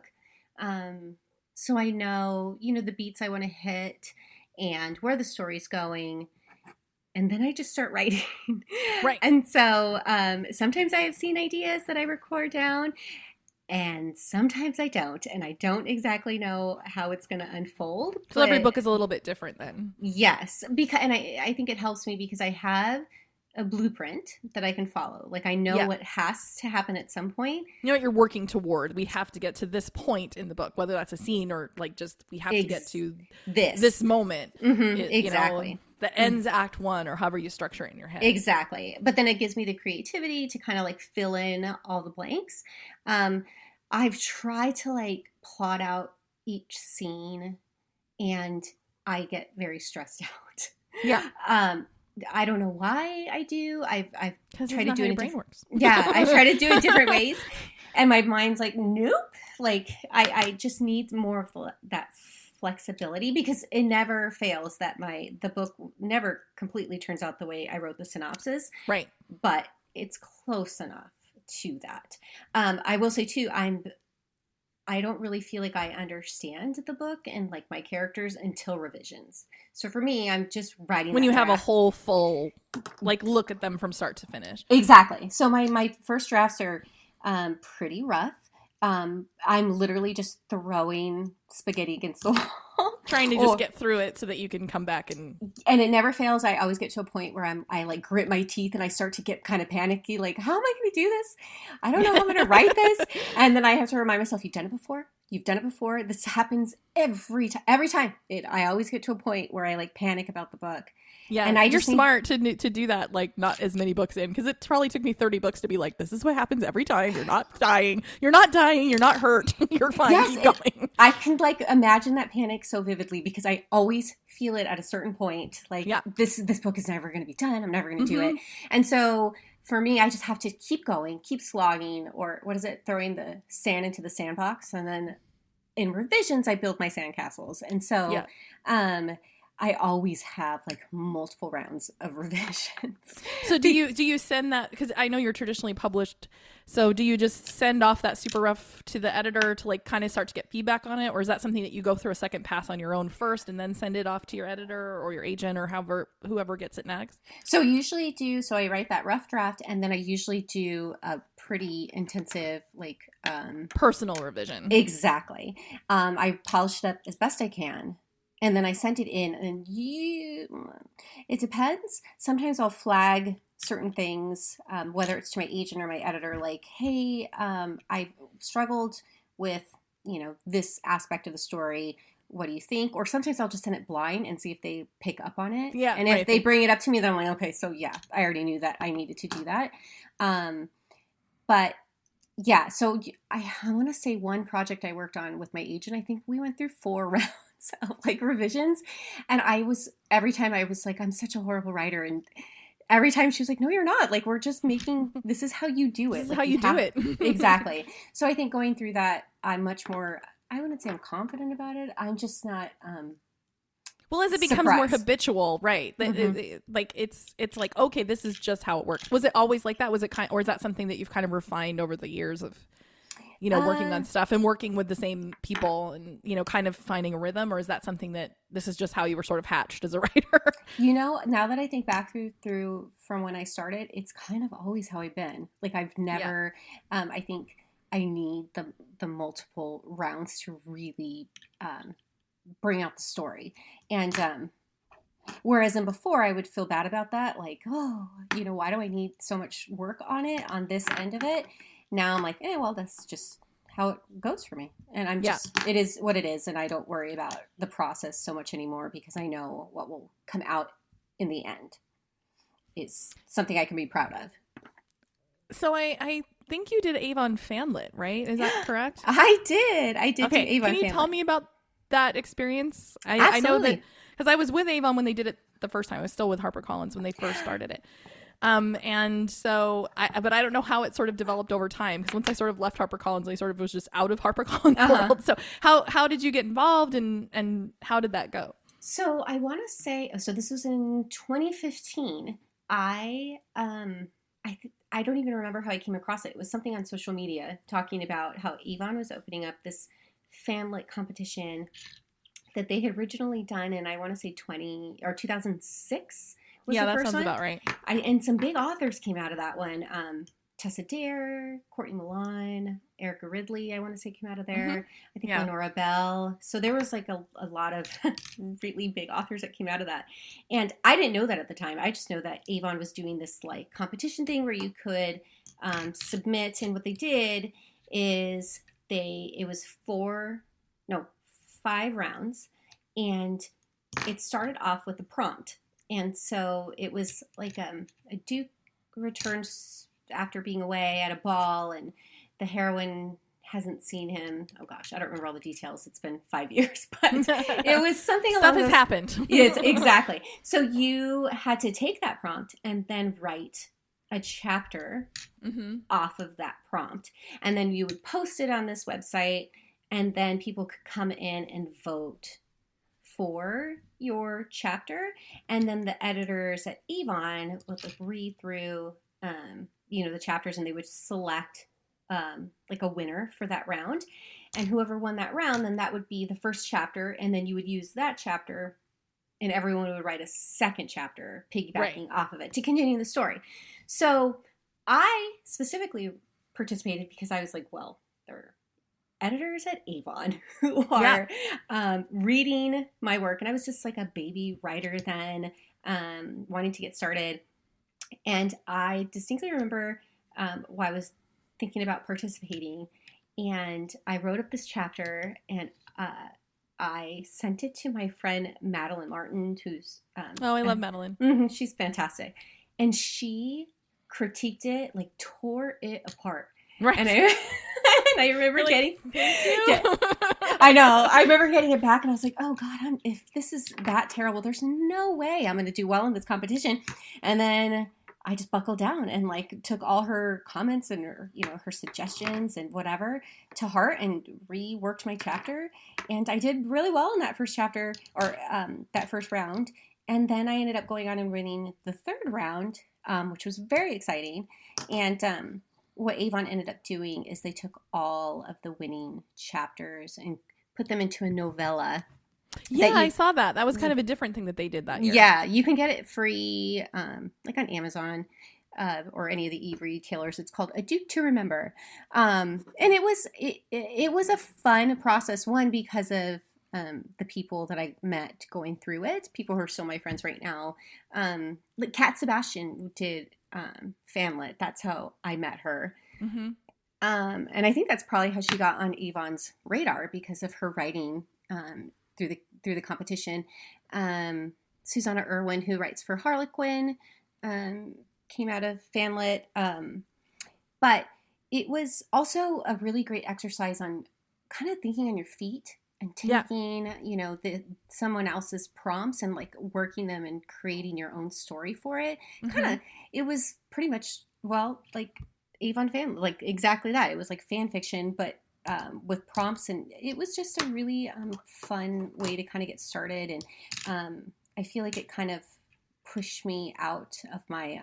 So I know, you know, the beats I want to hit and where the story's going. And then I just start writing. Right. And so sometimes I have scene ideas that I record down, and sometimes I don't. And I don't exactly know how it's going to unfold. So every book is a little bit different then. Yes. And I think it helps me because I have a blueprint that I can follow. Like, I know what has to happen at some point. You know what you're working toward. We have to get to this point in the book, whether that's a scene or like just we have to get to this moment. Exactly. You know, that ends Act 1, or however you structure it in your head. Exactly. But then it gives me the creativity to kind of like fill in all the blanks. I've tried to like plot out each scene, and I get very stressed out. Yeah. I don't know why I do. I've tried to do it in brain works. I've tried to do it different ways, and my mind's like, nope. Like, I just need more of that flexibility, because it never fails that the book never completely turns out the way I wrote the synopsis. Right. But it's close enough to that. I will say too, I don't really feel like I understand the book and like my characters until revisions. So for me, I'm just writing when you have a whole full like look at them from start to finish. Exactly. So my first drafts are pretty rough. I'm literally just throwing spaghetti against the wall, trying to just get through it so that you can come back and it never fails. I always get to a point where I like grit my teeth and I start to get kind of panicky, like, how am I going to do this? I don't know how I'm going to write this. And then I have to remind myself, you've done it before. This happens every time. I always get to a point where I like panic about the book. Yeah, and you're smart to do that, like not as many books in, because it probably took me 30 books to be like, this is what happens every time. You're not dying. You're not hurt. You're fine. Yes, keep going. I can like imagine that panic so vividly, because I always feel it at a certain point. Like, this book is never going to be done. I'm never going to do it. And so for me, I just have to keep going, keep slogging, or what is it? Throwing the sand into the sandbox. And then in revisions, I build my sandcastles. And so, I always have like multiple rounds of revisions. So do you send that, because I know you're traditionally published, so do you just send off that super rough to the editor to like kind of start to get feedback on it, or is that something that you go through a second pass on your own first and then send it off to your editor or your agent or whoever gets it next? So I write that rough draft, and then I usually do a pretty intensive like personal revision. Exactly. I polish it up as best I can. And then I sent it in, and it depends. Sometimes I'll flag certain things, whether it's to my agent or my editor, like, hey, I've struggled with, this aspect of the story. What do you think? Or sometimes I'll just send it blind and see if they pick up on it. Yeah. And if they bring it up to me, then I'm like, okay, so yeah, I already knew that I needed to do that. But yeah, so I want to say one project I worked on with my agent, I think we went through 4 rounds of like revisions, and every time I was like, I'm such a horrible writer, and every time she was like, no, you're not, like, we're just this is how you do it. This is how you do it. Exactly. So I think going through that, I'm much more, I wouldn't say I'm confident about it. I'm just not well, as it becomes more habitual, right? Mm-hmm. Like it's like, okay, this is just how it works. Was it always like that? Was it or is that something that you've kind of refined over the years of working on stuff and working with the same people and, kind of finding a rhythm? Or is that something that this is just how you were sort of hatched as a writer? Now that I think back through from when I started, it's kind of always how I've been. Like I've never, I think I need the multiple rounds to really bring out the story. And whereas in before I would feel bad about that. Like, oh, why do I need so much work on it on this end of it? Now I'm like, well, that's just how it goes for me. And I'm just, it is what it is. And I don't worry about the process so much anymore because I know what will come out in the end is something I can be proud of. So I think you did Avon Fanlit, right? Is that correct? I did do Avon Fanlit. Can you tell me about that experience? I know that because I was with Avon when they did it the first time. I was still with HarperCollins when they first started it. And so, but I don't know how it sort of developed over time, because once I sort of left HarperCollins, I sort of was just out of HarperCollins world. So how did you get involved and how did that go? So I want to say, so this was in 2015. I don't even remember how I came across it. It was something on social media talking about how Avon was opening up this fanlit competition that they had originally done in, I want to say 2006. That sounds about right. And some big authors came out of that one. Tessa Dare, Courtney Milan, Erica Ridley, I want to say, came out of there. Mm-hmm. I think Lenora Bell. So there was like a lot of really big authors that came out of that. And I didn't know that at the time. I just know that Avon was doing this like competition thing where you could submit. And what they did is it was 5 rounds. And it started off with a prompt. And so it was like a Duke returns after being away at a ball, and the heroine hasn't seen him. Oh gosh, I don't remember all the details. It's been 5 years, but it was something along Stuff has happened. Yes, exactly. So you had to take that prompt and then write a chapter off of that prompt. And then you would post it on this website, and then people could come in and vote for your chapter, and then the editors at Avon would like read through the chapters, and they would select like a winner for that round, and whoever won that round, then that would be the first chapter, and then you would use that chapter and everyone would write a second chapter piggybacking off of it to continue the story. So I specifically participated because I was like, well, there are editors at Avon who are reading my work. And I was just like a baby writer then, wanting to get started. And I distinctly remember while I was thinking about participating, and I wrote up this chapter, and I sent it to my friend Madeline Martin, who's... I love Madeline. Mm-hmm, she's fantastic. And she critiqued it, like tore it apart. Right. And I remember getting... I know. I remember getting it back, and I was like, oh, God, if this is that terrible, there's no way I'm going to do well in this competition. And then I just buckled down and like took all her comments and her, her suggestions and whatever to heart and reworked my chapter. And I did really well in that first chapter or that first round. And then I ended up going on and winning the third round, which was very exciting. And what Avon ended up doing is they took all of the winning chapters and put them into a novella. Yeah, I saw that. That was kind of a different thing that they did that year. Yeah, you can get it free, like on Amazon or any of the e-retailers. It's called A Duke to Remember, and it was a fun process. One, because of the people that I met going through it, people who are still my friends right now. Like Kat Sebastian did Famlet. That's how I met her. Mm-hmm. And I think that's probably how she got on Avon's radar because of her writing. Through the competition. Susanna Irwin, who writes for Harlequin, came out of Famlet. But it was also a really great exercise on kind of thinking on your feet and taking, someone else's prompts and like working them and creating your own story for it. Mm-hmm. It was pretty much, like Avon Famlet, like exactly that. It was like fan fiction, but with prompts, and it was just a really fun way to kind of get started. And I feel like it kind of pushed me out of my,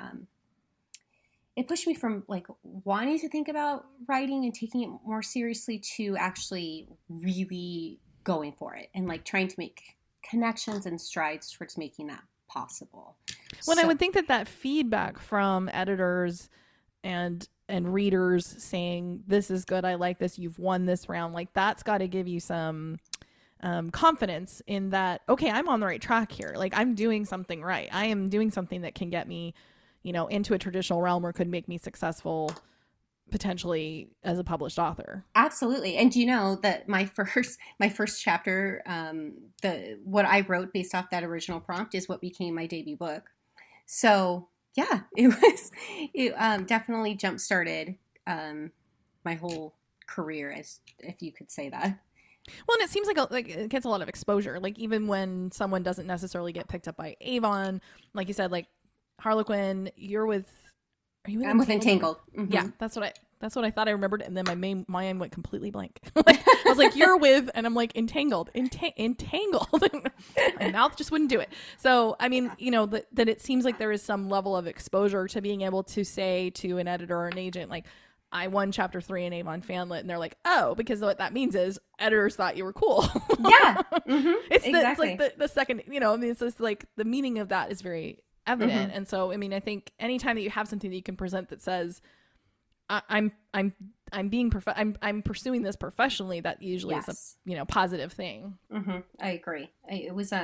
it pushed me from like wanting to think about writing and taking it more seriously to actually really going for it and like trying to make connections and strides towards making that possible. Well, I would think that feedback from editors and readers saying, this is good, I like this, you've won this round, like that's got to give you some confidence in that, okay, I'm on the right track here. Like I'm doing something right. I am doing something that can get me, into a traditional realm or could make me successful potentially as a published author. Absolutely. And do you know that my first chapter, what I wrote based off that original prompt is what became my debut book. So yeah, it definitely jump-started my whole career, as if you could say that. Well, and it seems like it gets a lot of exposure. Like even when someone doesn't necessarily get picked up by Avon, like you said, like Harlequin, are you with I'm with Entangled. Mm-hmm. Yeah, that's what I thought I remembered, and then my mind went completely blank. I was like, you're with, and I'm like, Entangled. My mouth just wouldn't do it. So, I mean, that it seems like there is some level of exposure to being able to say to an editor or an agent, like, I won chapter 3 in Avon Famlet, and they're like, oh, because what that means is editors thought you were cool. Yeah. Mm-hmm. It's like the second, it's just like the meaning of that is very evident. Mm-hmm. And so, I mean, I think anytime that you have something that you can present that says, I'm pursuing this professionally, that usually is a positive thing. Mm-hmm. I agree. It was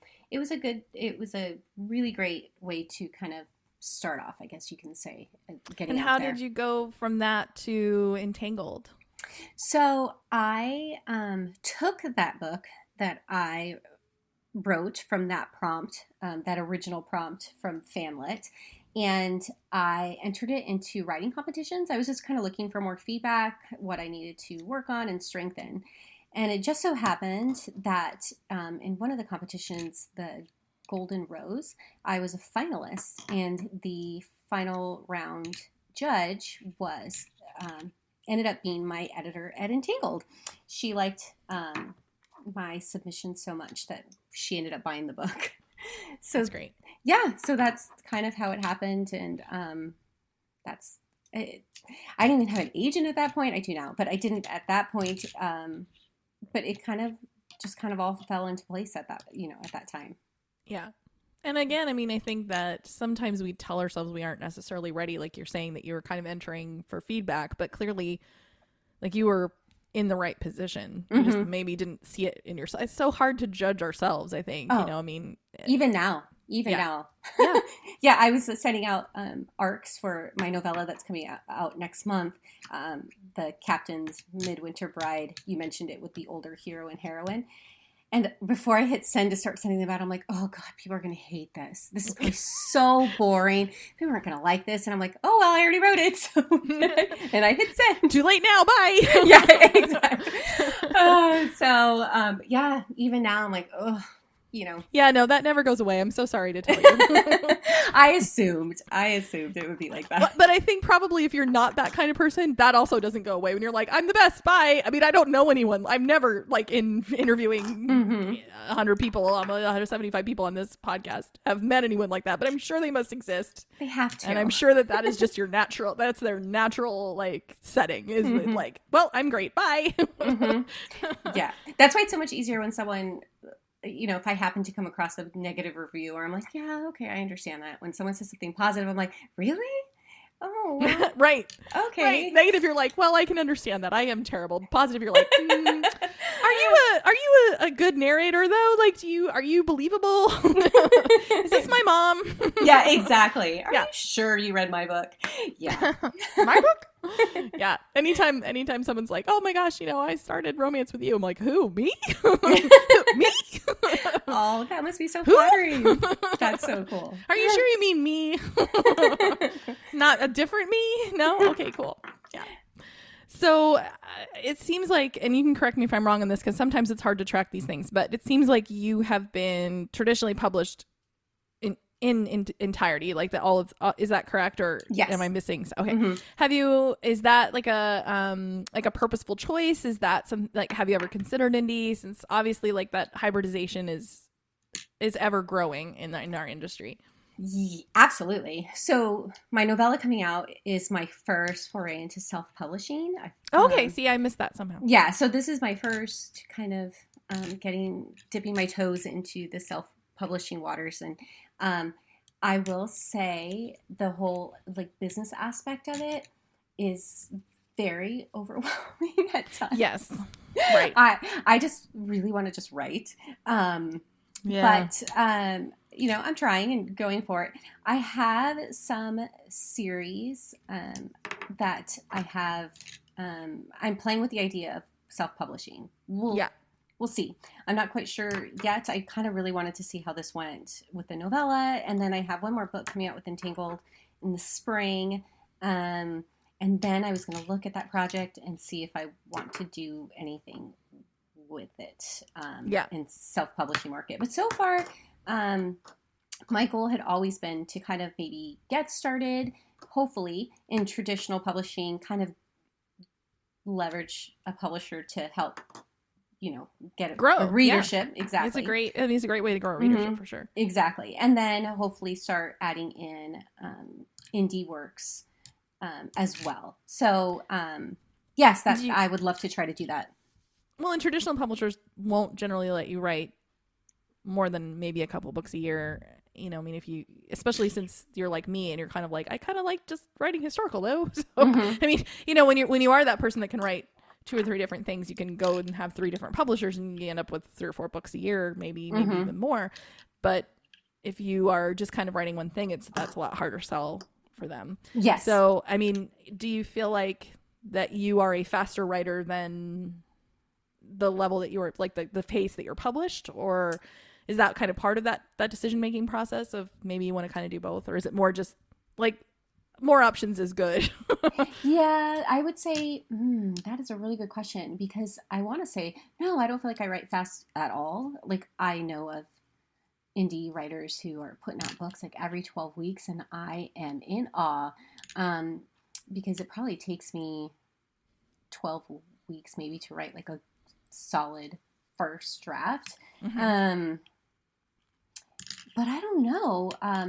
a really great way to kind of start off, I guess you can say, getting. And how did you go from that to Entangled? So I took that book that I wrote from that prompt, that original prompt from Famlet, and I entered it into writing competitions. I was just kind of looking for more feedback, what I needed to work on and strengthen. And it just so happened that in one of the competitions, the Golden Rose, I was a finalist, and the final round judge was ended up being my editor at Entangled. She liked my submission so much that she ended up buying the book. So that's great. Yeah, so that's kind of how it happened, and that's it. I didn't even have an agent at that point. I do now, but I didn't at that point. But it kind of all fell into place at that time. Yeah. And again, I mean, I think that sometimes we tell ourselves we aren't necessarily ready, like you're saying that you were kind of entering for feedback, but clearly, like, you were in the right position. You just maybe didn't see it in yourself. It's so hard to judge ourselves, I think. I mean, even now. Yeah. Yeah, I was sending out ARCs for my novella that's coming out next month. The Captain's Midwinter Bride. You mentioned it with the older hero and heroine. And before I hit send to start sending them out, I'm like, oh God, people are going to hate this. This is going to be so boring. People aren't going to like this. And I'm like, oh, well, I already wrote it. So, and I hit send. Too late now. Bye. Yeah, exactly. Yeah, even now I'm like, oh, Yeah, no, that never goes away. I'm so sorry to tell you. I assumed it would be like that. But I think probably if you're not that kind of person, that also doesn't go away when you're like, I'm the best, bye. I mean, I don't know anyone. I'm never like interviewing 100 people, 175 people on this podcast have met anyone like that, but I'm sure they must exist. They have to. And I'm sure that is just your natural, that's their natural like setting is like, well, I'm great, bye. Yeah. That's why it's so much easier when someone, if I happen to come across a negative review or I'm like, yeah, okay, I understand that. When someone says something positive, I'm like, really? Oh, well, right. Okay. Right. Negative, you're like, well, I can understand that. I am terrible. Positive, you're like, are you a good narrator though? Like, are you believable? Is this my mom? Yeah, exactly. Are you sure you read my book? Yeah. My book? Yeah. Anytime someone's like, oh my gosh, I started romance with you. I'm like, who? Me? Me? Oh, that must be so flattering. That's so cool. Are you sure you mean me? Not a different me? No? Okay, cool. Yeah. So it seems like, and you can correct me if I'm wrong on this, because sometimes it's hard to track these things, but it seems like you have been traditionally published in entirety, like that all of is that correct, or yes. Am I missing? Okay. Is that like a purposeful choice? Is that some, like, have you ever considered indie, since obviously like that hybridization is ever growing in our industry? Yeah, absolutely. So my novella coming out is my first foray into self-publishing. Okay. See, I missed that somehow. Yeah. So this is my first kind of dipping my toes into the self-publishing waters. And I will say the whole like business aspect of it is very overwhelming at times. Yes. Right. I just really want to just write. Yeah. But, I'm trying and going for it. I have some series that I have. I'm playing with the idea of self-publishing. We'll see. I'm not quite sure yet. I kind of really wanted to see how this went with the novella. And then I have one more book coming out with Entangled in the spring. And then I was going to look at that project and see if I want to do anything with it in self-publishing market. But so far, my goal had always been to kind of maybe get started, hopefully, in traditional publishing, kind of leverage a publisher to help get a readership. Yeah. Exactly. It's a great way to grow a readership for sure. Exactly. And then hopefully start adding in indie works as well. So yes, I would love to try to do that. Well, and traditional publishers won't generally let you write more than maybe a couple books a year. I mean, especially since you're like me and you're kind of like, I kind of like just writing historical though. So, I mean, when you are that person that can write 2 or 3 different things, you can go and have 3 different publishers and you end up with 3 or 4 books a year, maybe even more. But if you are just kind of writing one thing, that's a lot harder sell for them. Yes. So, I mean, do you feel like that you are a faster writer than the level that you're, like the pace that you're published, or is that kind of part of that decision-making process of maybe you want to kind of do both, or is it more just like more options is good? Yeah, I would say that is a really good question, because I want to say, no, I don't feel like I write fast at all. Like, I know of indie writers who are putting out books like every 12 weeks, and I am in awe because it probably takes me 12 weeks maybe to write like a solid first draft. But I don't know.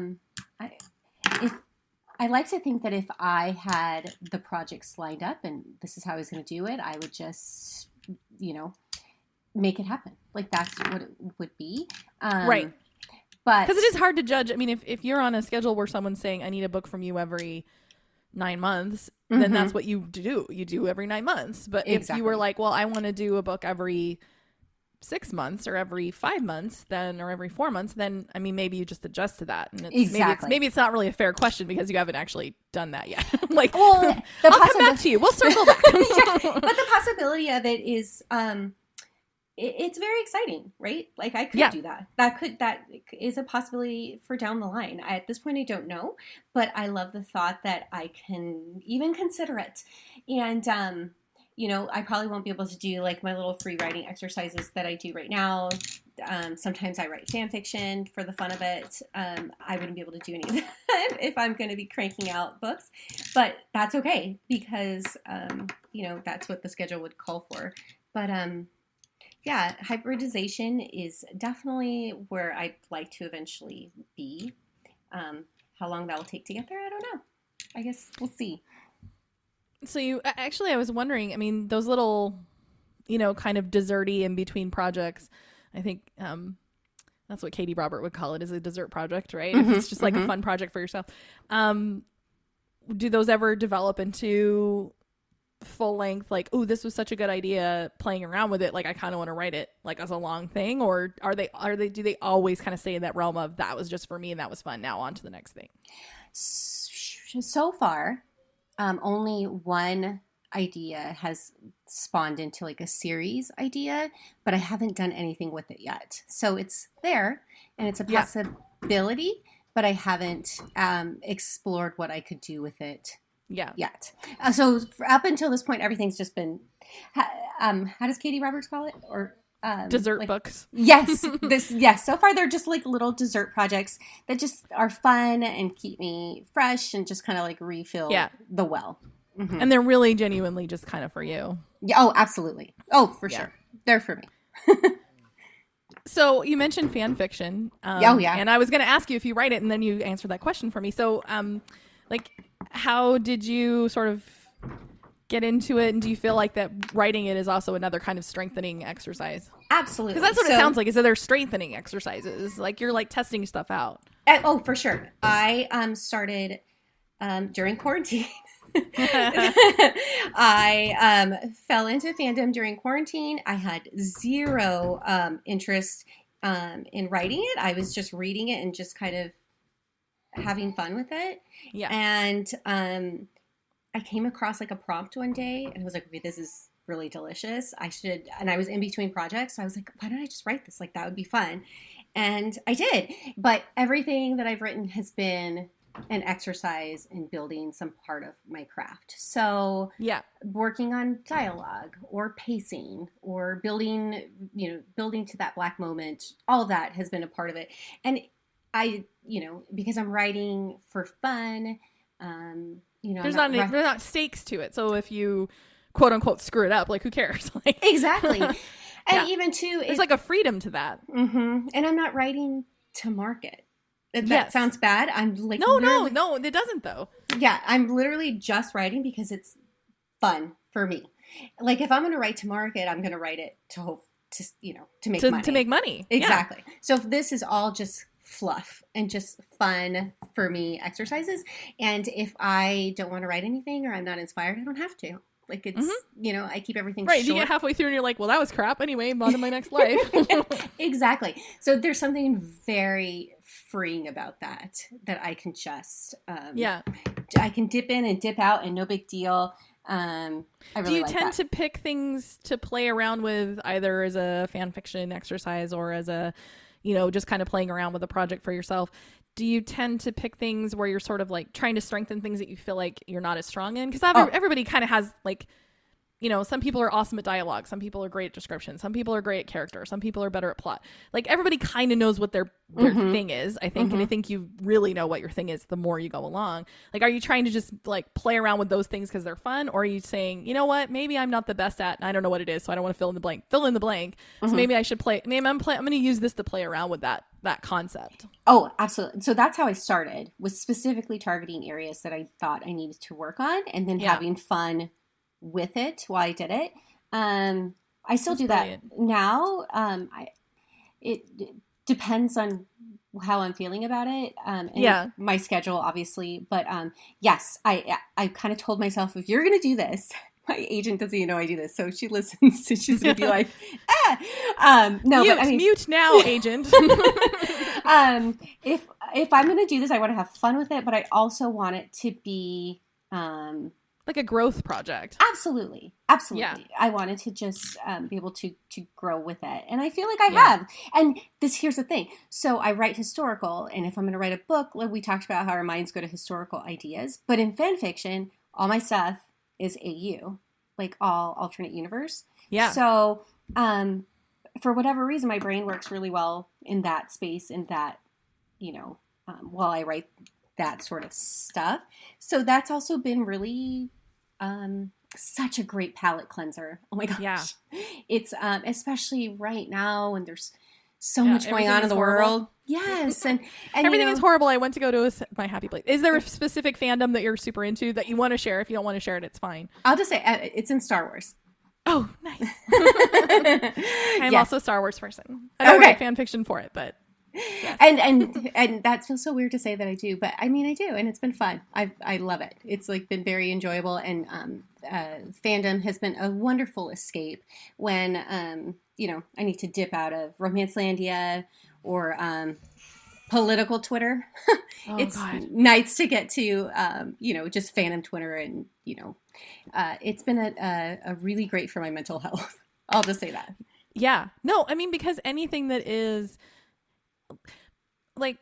I like to think that if I had the projects lined up and this is how I was going to do it, I would just, make it happen. Like, that's what it would be. Right. But because it is hard to judge. I mean, if you're on a schedule where someone's saying, I need a book from you every 9 months, then that's what you do. You do every 9 months. But if you were like, well, I want to do a book every 6 months or every 5 months, then, or every 4 months, then, I mean, maybe you just adjust to that. And maybe it's not really a fair question because you haven't actually done that yet. Like, well, I'll come back to you. We'll circle back. But the possibility of it is, it's very exciting, right? Like, I could do that. That is a possibility for down the line. At this point, I don't know, but I love the thought that I can even consider it. And, I probably won't be able to do like my little free writing exercises that I do right now Sometimes I write fan fiction for the fun of it. I wouldn't be able to do any of that if I'm going to be cranking out books, but that's okay because, that's what the schedule would call for. But yeah, hybridization is definitely where I'd like to eventually be. How long that will take to get there, I don't know. I guess we'll see. So I was wondering, I mean, those little, kind of desserty in between projects, I think that's what Katie Robert would call it, is a dessert project, right? Mm-hmm, It's just like a fun project for yourself. Do those ever develop into full length, like, oh, this was such a good idea, playing around with it, like I kind of want to write it like as a long thing? Or do they always kind of stay in that realm of that was just for me and that was fun, now on to the next thing? So far, only one idea has spawned into like a series idea, but I haven't done anything with it yet. So it's there and it's a possibility, but I haven't explored what I could do with it yet. So up until this point, everything's just been, how does Katie Roberts call it? Or dessert books. Yes. So far they're just like little dessert projects that just are fun and keep me fresh and just kind of like refill the well. Mm-hmm. And they're really genuinely just kind of for you. Yeah. Oh, absolutely. Oh, for sure. They're for me. So you mentioned fan fiction. And I was going to ask you if you write it, and then you answered that question for me. So, how did you sort of get into it, and do you feel like that writing it is also another kind of strengthening exercise? Absolutely. Because that's what it sounds like, is that they're strengthening exercises. Like you're like testing stuff out. Oh, for sure. I started during quarantine. I fell into fandom during quarantine. I had zero interest in writing it. I was just reading it and just kind of having fun with it. Yeah. And I came across like a prompt one day and I was like, okay, this is really delicious. And I was in between projects. So I was like, why don't I just write this? Like that would be fun. And I did. But everything that I've written has been an exercise in building some part of my craft. So working on dialogue or pacing or building to that black moment, all of that has been a part of it. And I, because I'm writing for fun, there's not stakes to it. So if you quote unquote screw it up, like who cares? Like, exactly. And even too, there's like a freedom to that. Mm-hmm. And I'm not writing to market. That sounds bad. I'm like, no, it doesn't though. Yeah. I'm literally just writing because it's fun for me. Like if I'm going to write to market, I'm going to write it to make money. To make money. Exactly. Yeah. So if this is all just fluff and just fun for me exercises. And if I don't want to write anything or I'm not inspired, I don't have to. Like it's, I keep everything right. short. You get halfway through and you're like, well, that was crap. Anyway, on to my next life. Exactly. So there's something very freeing about that I can just, I can dip in and dip out and no big deal. I really Do you like tend that. to pick things to play around with either as a fan fiction exercise or as a, just kind of playing around with a project for yourself? Do you tend to pick things where you're sort of like trying to strengthen things that you feel like you're not as strong in? Because everybody kind of has like, some people are awesome at dialogue. Some people are great at description. Some people are great at character. Some people are better at plot. Like everybody kind of knows what their thing is, I think. And I think you really know what your thing is the more you go along. Like, are you trying to just like play around with those things because they're fun? Or are you saying, you know what, maybe I'm not the best at, and I don't know what it is, so I don't want to fill in the blank. So maybe I should I'm going to use this to play around with that concept. Oh, absolutely. So that's how I started, was specifically targeting areas that I thought I needed to work on and then having fun with it while I did it. I still do that now. It depends on how I'm feeling about it. And my schedule, obviously. But yes, I kind of told myself, if you're going to do this, my agent doesn't even know I do this, so she listens. And she's going to be like, no, mute, but I mean, mute now, agent. If I'm going to do this, I want to have fun with it, but I also want it to be like a growth project. Absolutely. Yeah. I wanted to just be able to grow with it. And I feel like I have. And here's the thing. So I write historical, and if I'm going to write a book, like we talked about how our minds go to historical ideas. But in fan fiction, all my stuff is AU, like all alternate universe. Yeah. So for whatever reason, my brain works really well in that space, in that, while I write that sort of stuff. So that's also been really such a great palate cleanser. Oh my gosh. Yeah. It's especially right now when there's so much going on in the world. Yes. And everything is horrible. I went to go to my happy place. Is there a specific fandom that you're super into that you want to share? If you don't want to share it, it's fine. I'll just say it's in Star Wars. Oh, nice. I'm also a Star Wars person. I don't write fan fiction for it, but yes. And that feels so weird to say that I do, but I mean I do, and it's been fun. I love it. It's like been very enjoyable, and fandom has been a wonderful escape when I need to dip out of Romancelandia or political Twitter. It's nice to get to just fandom Twitter, and it's been a really great for my mental health. I'll just say that. Yeah. No, I mean, because anything that is like,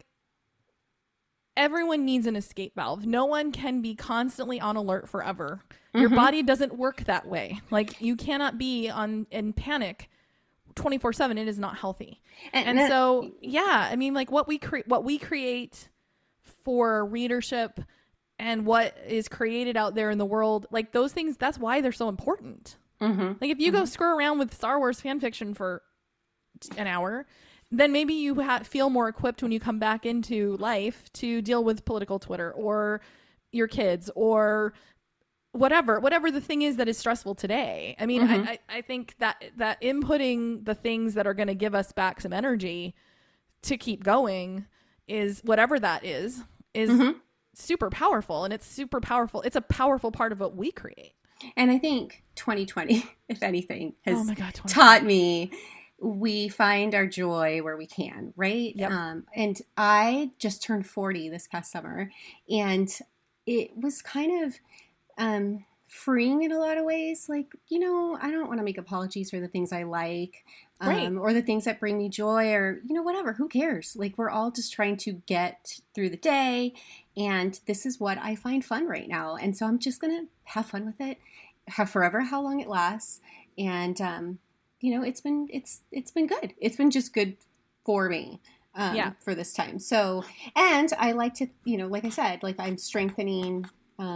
everyone needs an escape valve. No one can be constantly on alert forever. Your body doesn't work that way. Like, you cannot be in panic 24/7. It is not healthy. And so, yeah, I mean, like what we create for readership and what is created out there in the world, like those things, that's why they're so important. Like if you go screw around with Star Wars fan fiction for an hour, then maybe you feel more equipped when you come back into life to deal with political Twitter or your kids or whatever the thing is that is stressful today. I mean, I think that inputting the things that are going to give us back some energy to keep going is whatever that is super powerful, and it's super powerful. It's a powerful part of what we create. And I think 2020, if anything, has taught me we find our joy where we can, right? Yep. And I just turned 40 this past summer, and it was kind of freeing in a lot of ways. Like, I don't want to make apologies for the things I like, or the things that bring me joy, or, whatever. Who cares? Like, we're all just trying to get through the day, and this is what I find fun right now. And so I'm just going to have fun with it, have forever how long it lasts. And, it's been good. It's been just good for me. For this time. So, and I like to, like I said, like I'm strengthening,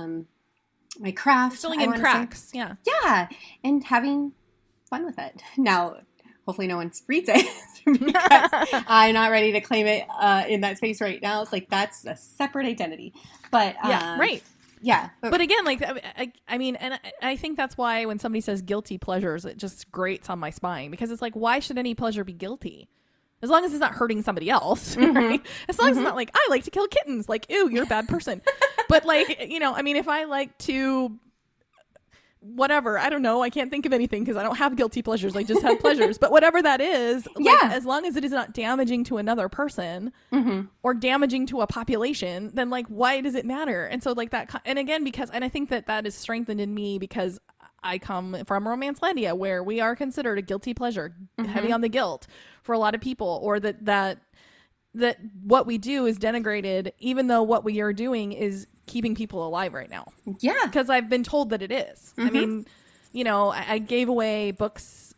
my craft. Filling in cracks. Yeah. Yeah. And having fun with it. Now, hopefully no one reads it because I'm not ready to claim it in that space right now. It's like, that's a separate identity. But right. Yeah. But again, like, I mean, and I think that's why when somebody says guilty pleasures, it just grates on my spine, because it's like, why should any pleasure be guilty? As long as it's not hurting somebody else, right? As long as it's not like, I like to kill kittens. Like, ew, you're a bad person. But like, I mean, if I like to, whatever, I don't know. I can't think of anything because I don't have guilty pleasures. I just have pleasures. But whatever that is, like, as long as it is not damaging to another person or damaging to a population, then like, why does it matter? And so like that, and again, and I think that is strengthened in me because I come from Romancelandia, where we are considered a guilty pleasure, heavy on the guilt for a lot of people, or that what we do is denigrated, even though what we are doing is keeping people alive right now. Yeah. Because I've been told that it is. I mean, I gave away books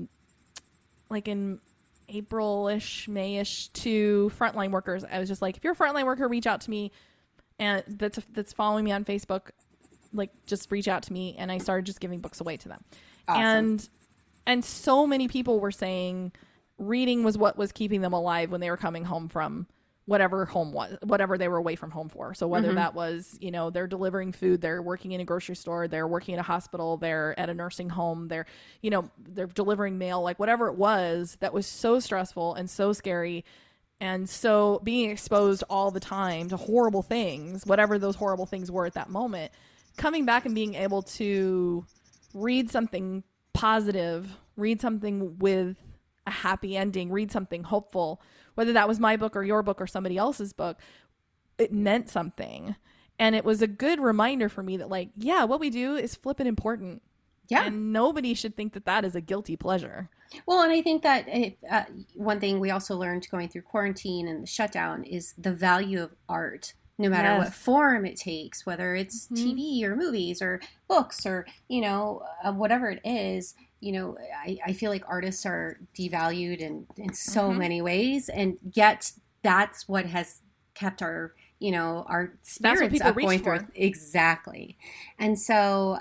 like in April-ish, May-ish to frontline workers. I was just like, if you're a frontline worker, reach out to me, and that's following me on Facebook. Like, just reach out to me. And I started just giving books away to them. Awesome. And so many people were saying reading was what was keeping them alive when they were coming home from whatever they were away from home for. So whether that was, they're delivering food, they're working in a grocery store, they're working in a hospital, they're at a nursing home, they're delivering mail, like whatever it was that was so stressful and so scary. And so being exposed all the time to horrible things, whatever those horrible things were at that moment, coming back and being able to read something positive, read something with a happy ending, read something hopeful, whether that was my book or your book or somebody else's book, it meant something. And it was a good reminder for me that, like, yeah, what we do is flippin' important. Yeah. And nobody should think that is a guilty pleasure. Well, and I think that one thing we also learned going through quarantine and the shutdown is the value of art no matter what form it takes, whether it's TV or movies or books or, whatever it is. I feel like artists are devalued in so many ways, and yet that's what has kept our spirits up going forth. Exactly. And so,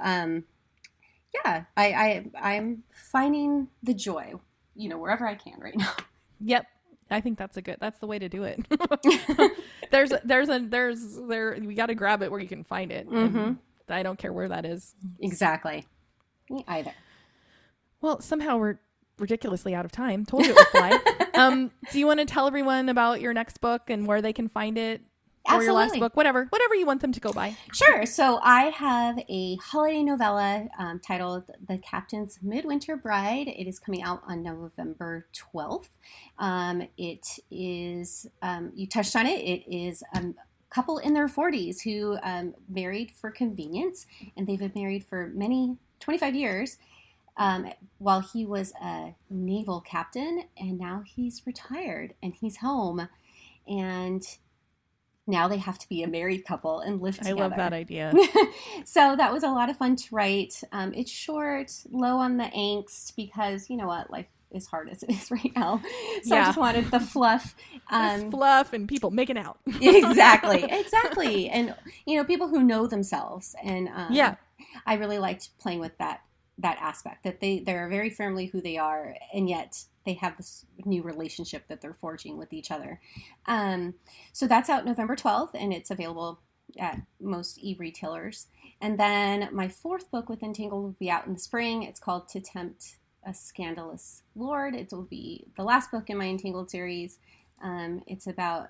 I'm finding the joy, wherever I can right now. Yep. I think that's the way to do it. We got to grab it where you can find it. And I don't care where that is. Exactly. Me either. Well, somehow we're ridiculously out of time. Told you it would fly. Do you want to tell everyone about your next book and where they can find it? Absolutely. Or your last book, whatever you want them to go by. Sure. So I have a holiday novella titled The Captain's Midwinter Bride. It is coming out on November 12th. It is, you touched on it, it is a couple in their 40s who married for convenience, and they've been married for 25 years. While he was a naval captain, and now he's retired and he's home, and now they have to be a married couple and live together. I love that idea. So that was a lot of fun to write. It's short, low on the angst, because you know what, life is hard as it is right now. So I just wanted the fluff. Fluff and people making out. Exactly. And people who know themselves. And I really liked playing with that aspect, that they're very firmly who they are, and yet they have this new relationship that they're forging with each other. So that's out November 12th, and it's available at most e-retailers. And then my fourth book with Entangled will be out in the spring. It's called To Tempt a Scandalous Lord. It will be the last book in my Entangled series. It's about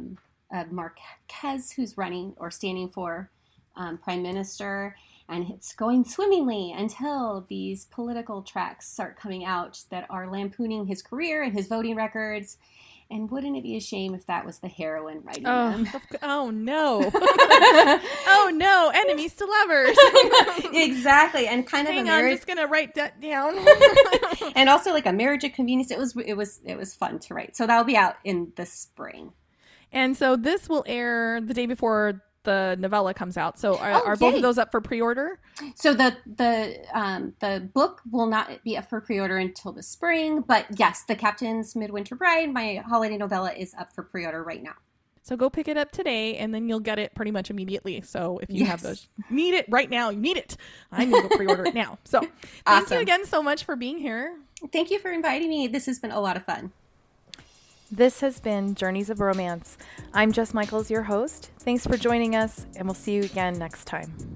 Marquez, who's running or standing for prime minister. And it's going swimmingly until these political tracts start coming out that are lampooning his career and his voting records. And wouldn't it be a shame if that was the heroine writing them? Oh, no. Oh, no. Enemies to lovers. Exactly. And kind of Hang a marriage. I'm just going to write that down. And also like a marriage of convenience. It was fun to write. So that'll be out in the spring. And so this will air the day before the novella comes out. So are both of those up for pre-order? So the book will not be up for pre-order until the spring, but yes, The Captain's Midwinter Bride, my holiday novella, is up for pre-order right now. So go pick it up today, and then you'll get it pretty much immediately. So if you have those, need it right now, you need it. I'm going to go pre-order it now. So thank you again so much for being here. Thank you for inviting me. This has been a lot of fun. This has been Journeys of Romance. I'm Jess Michaels, your host. Thanks for joining us, and we'll see you again next time.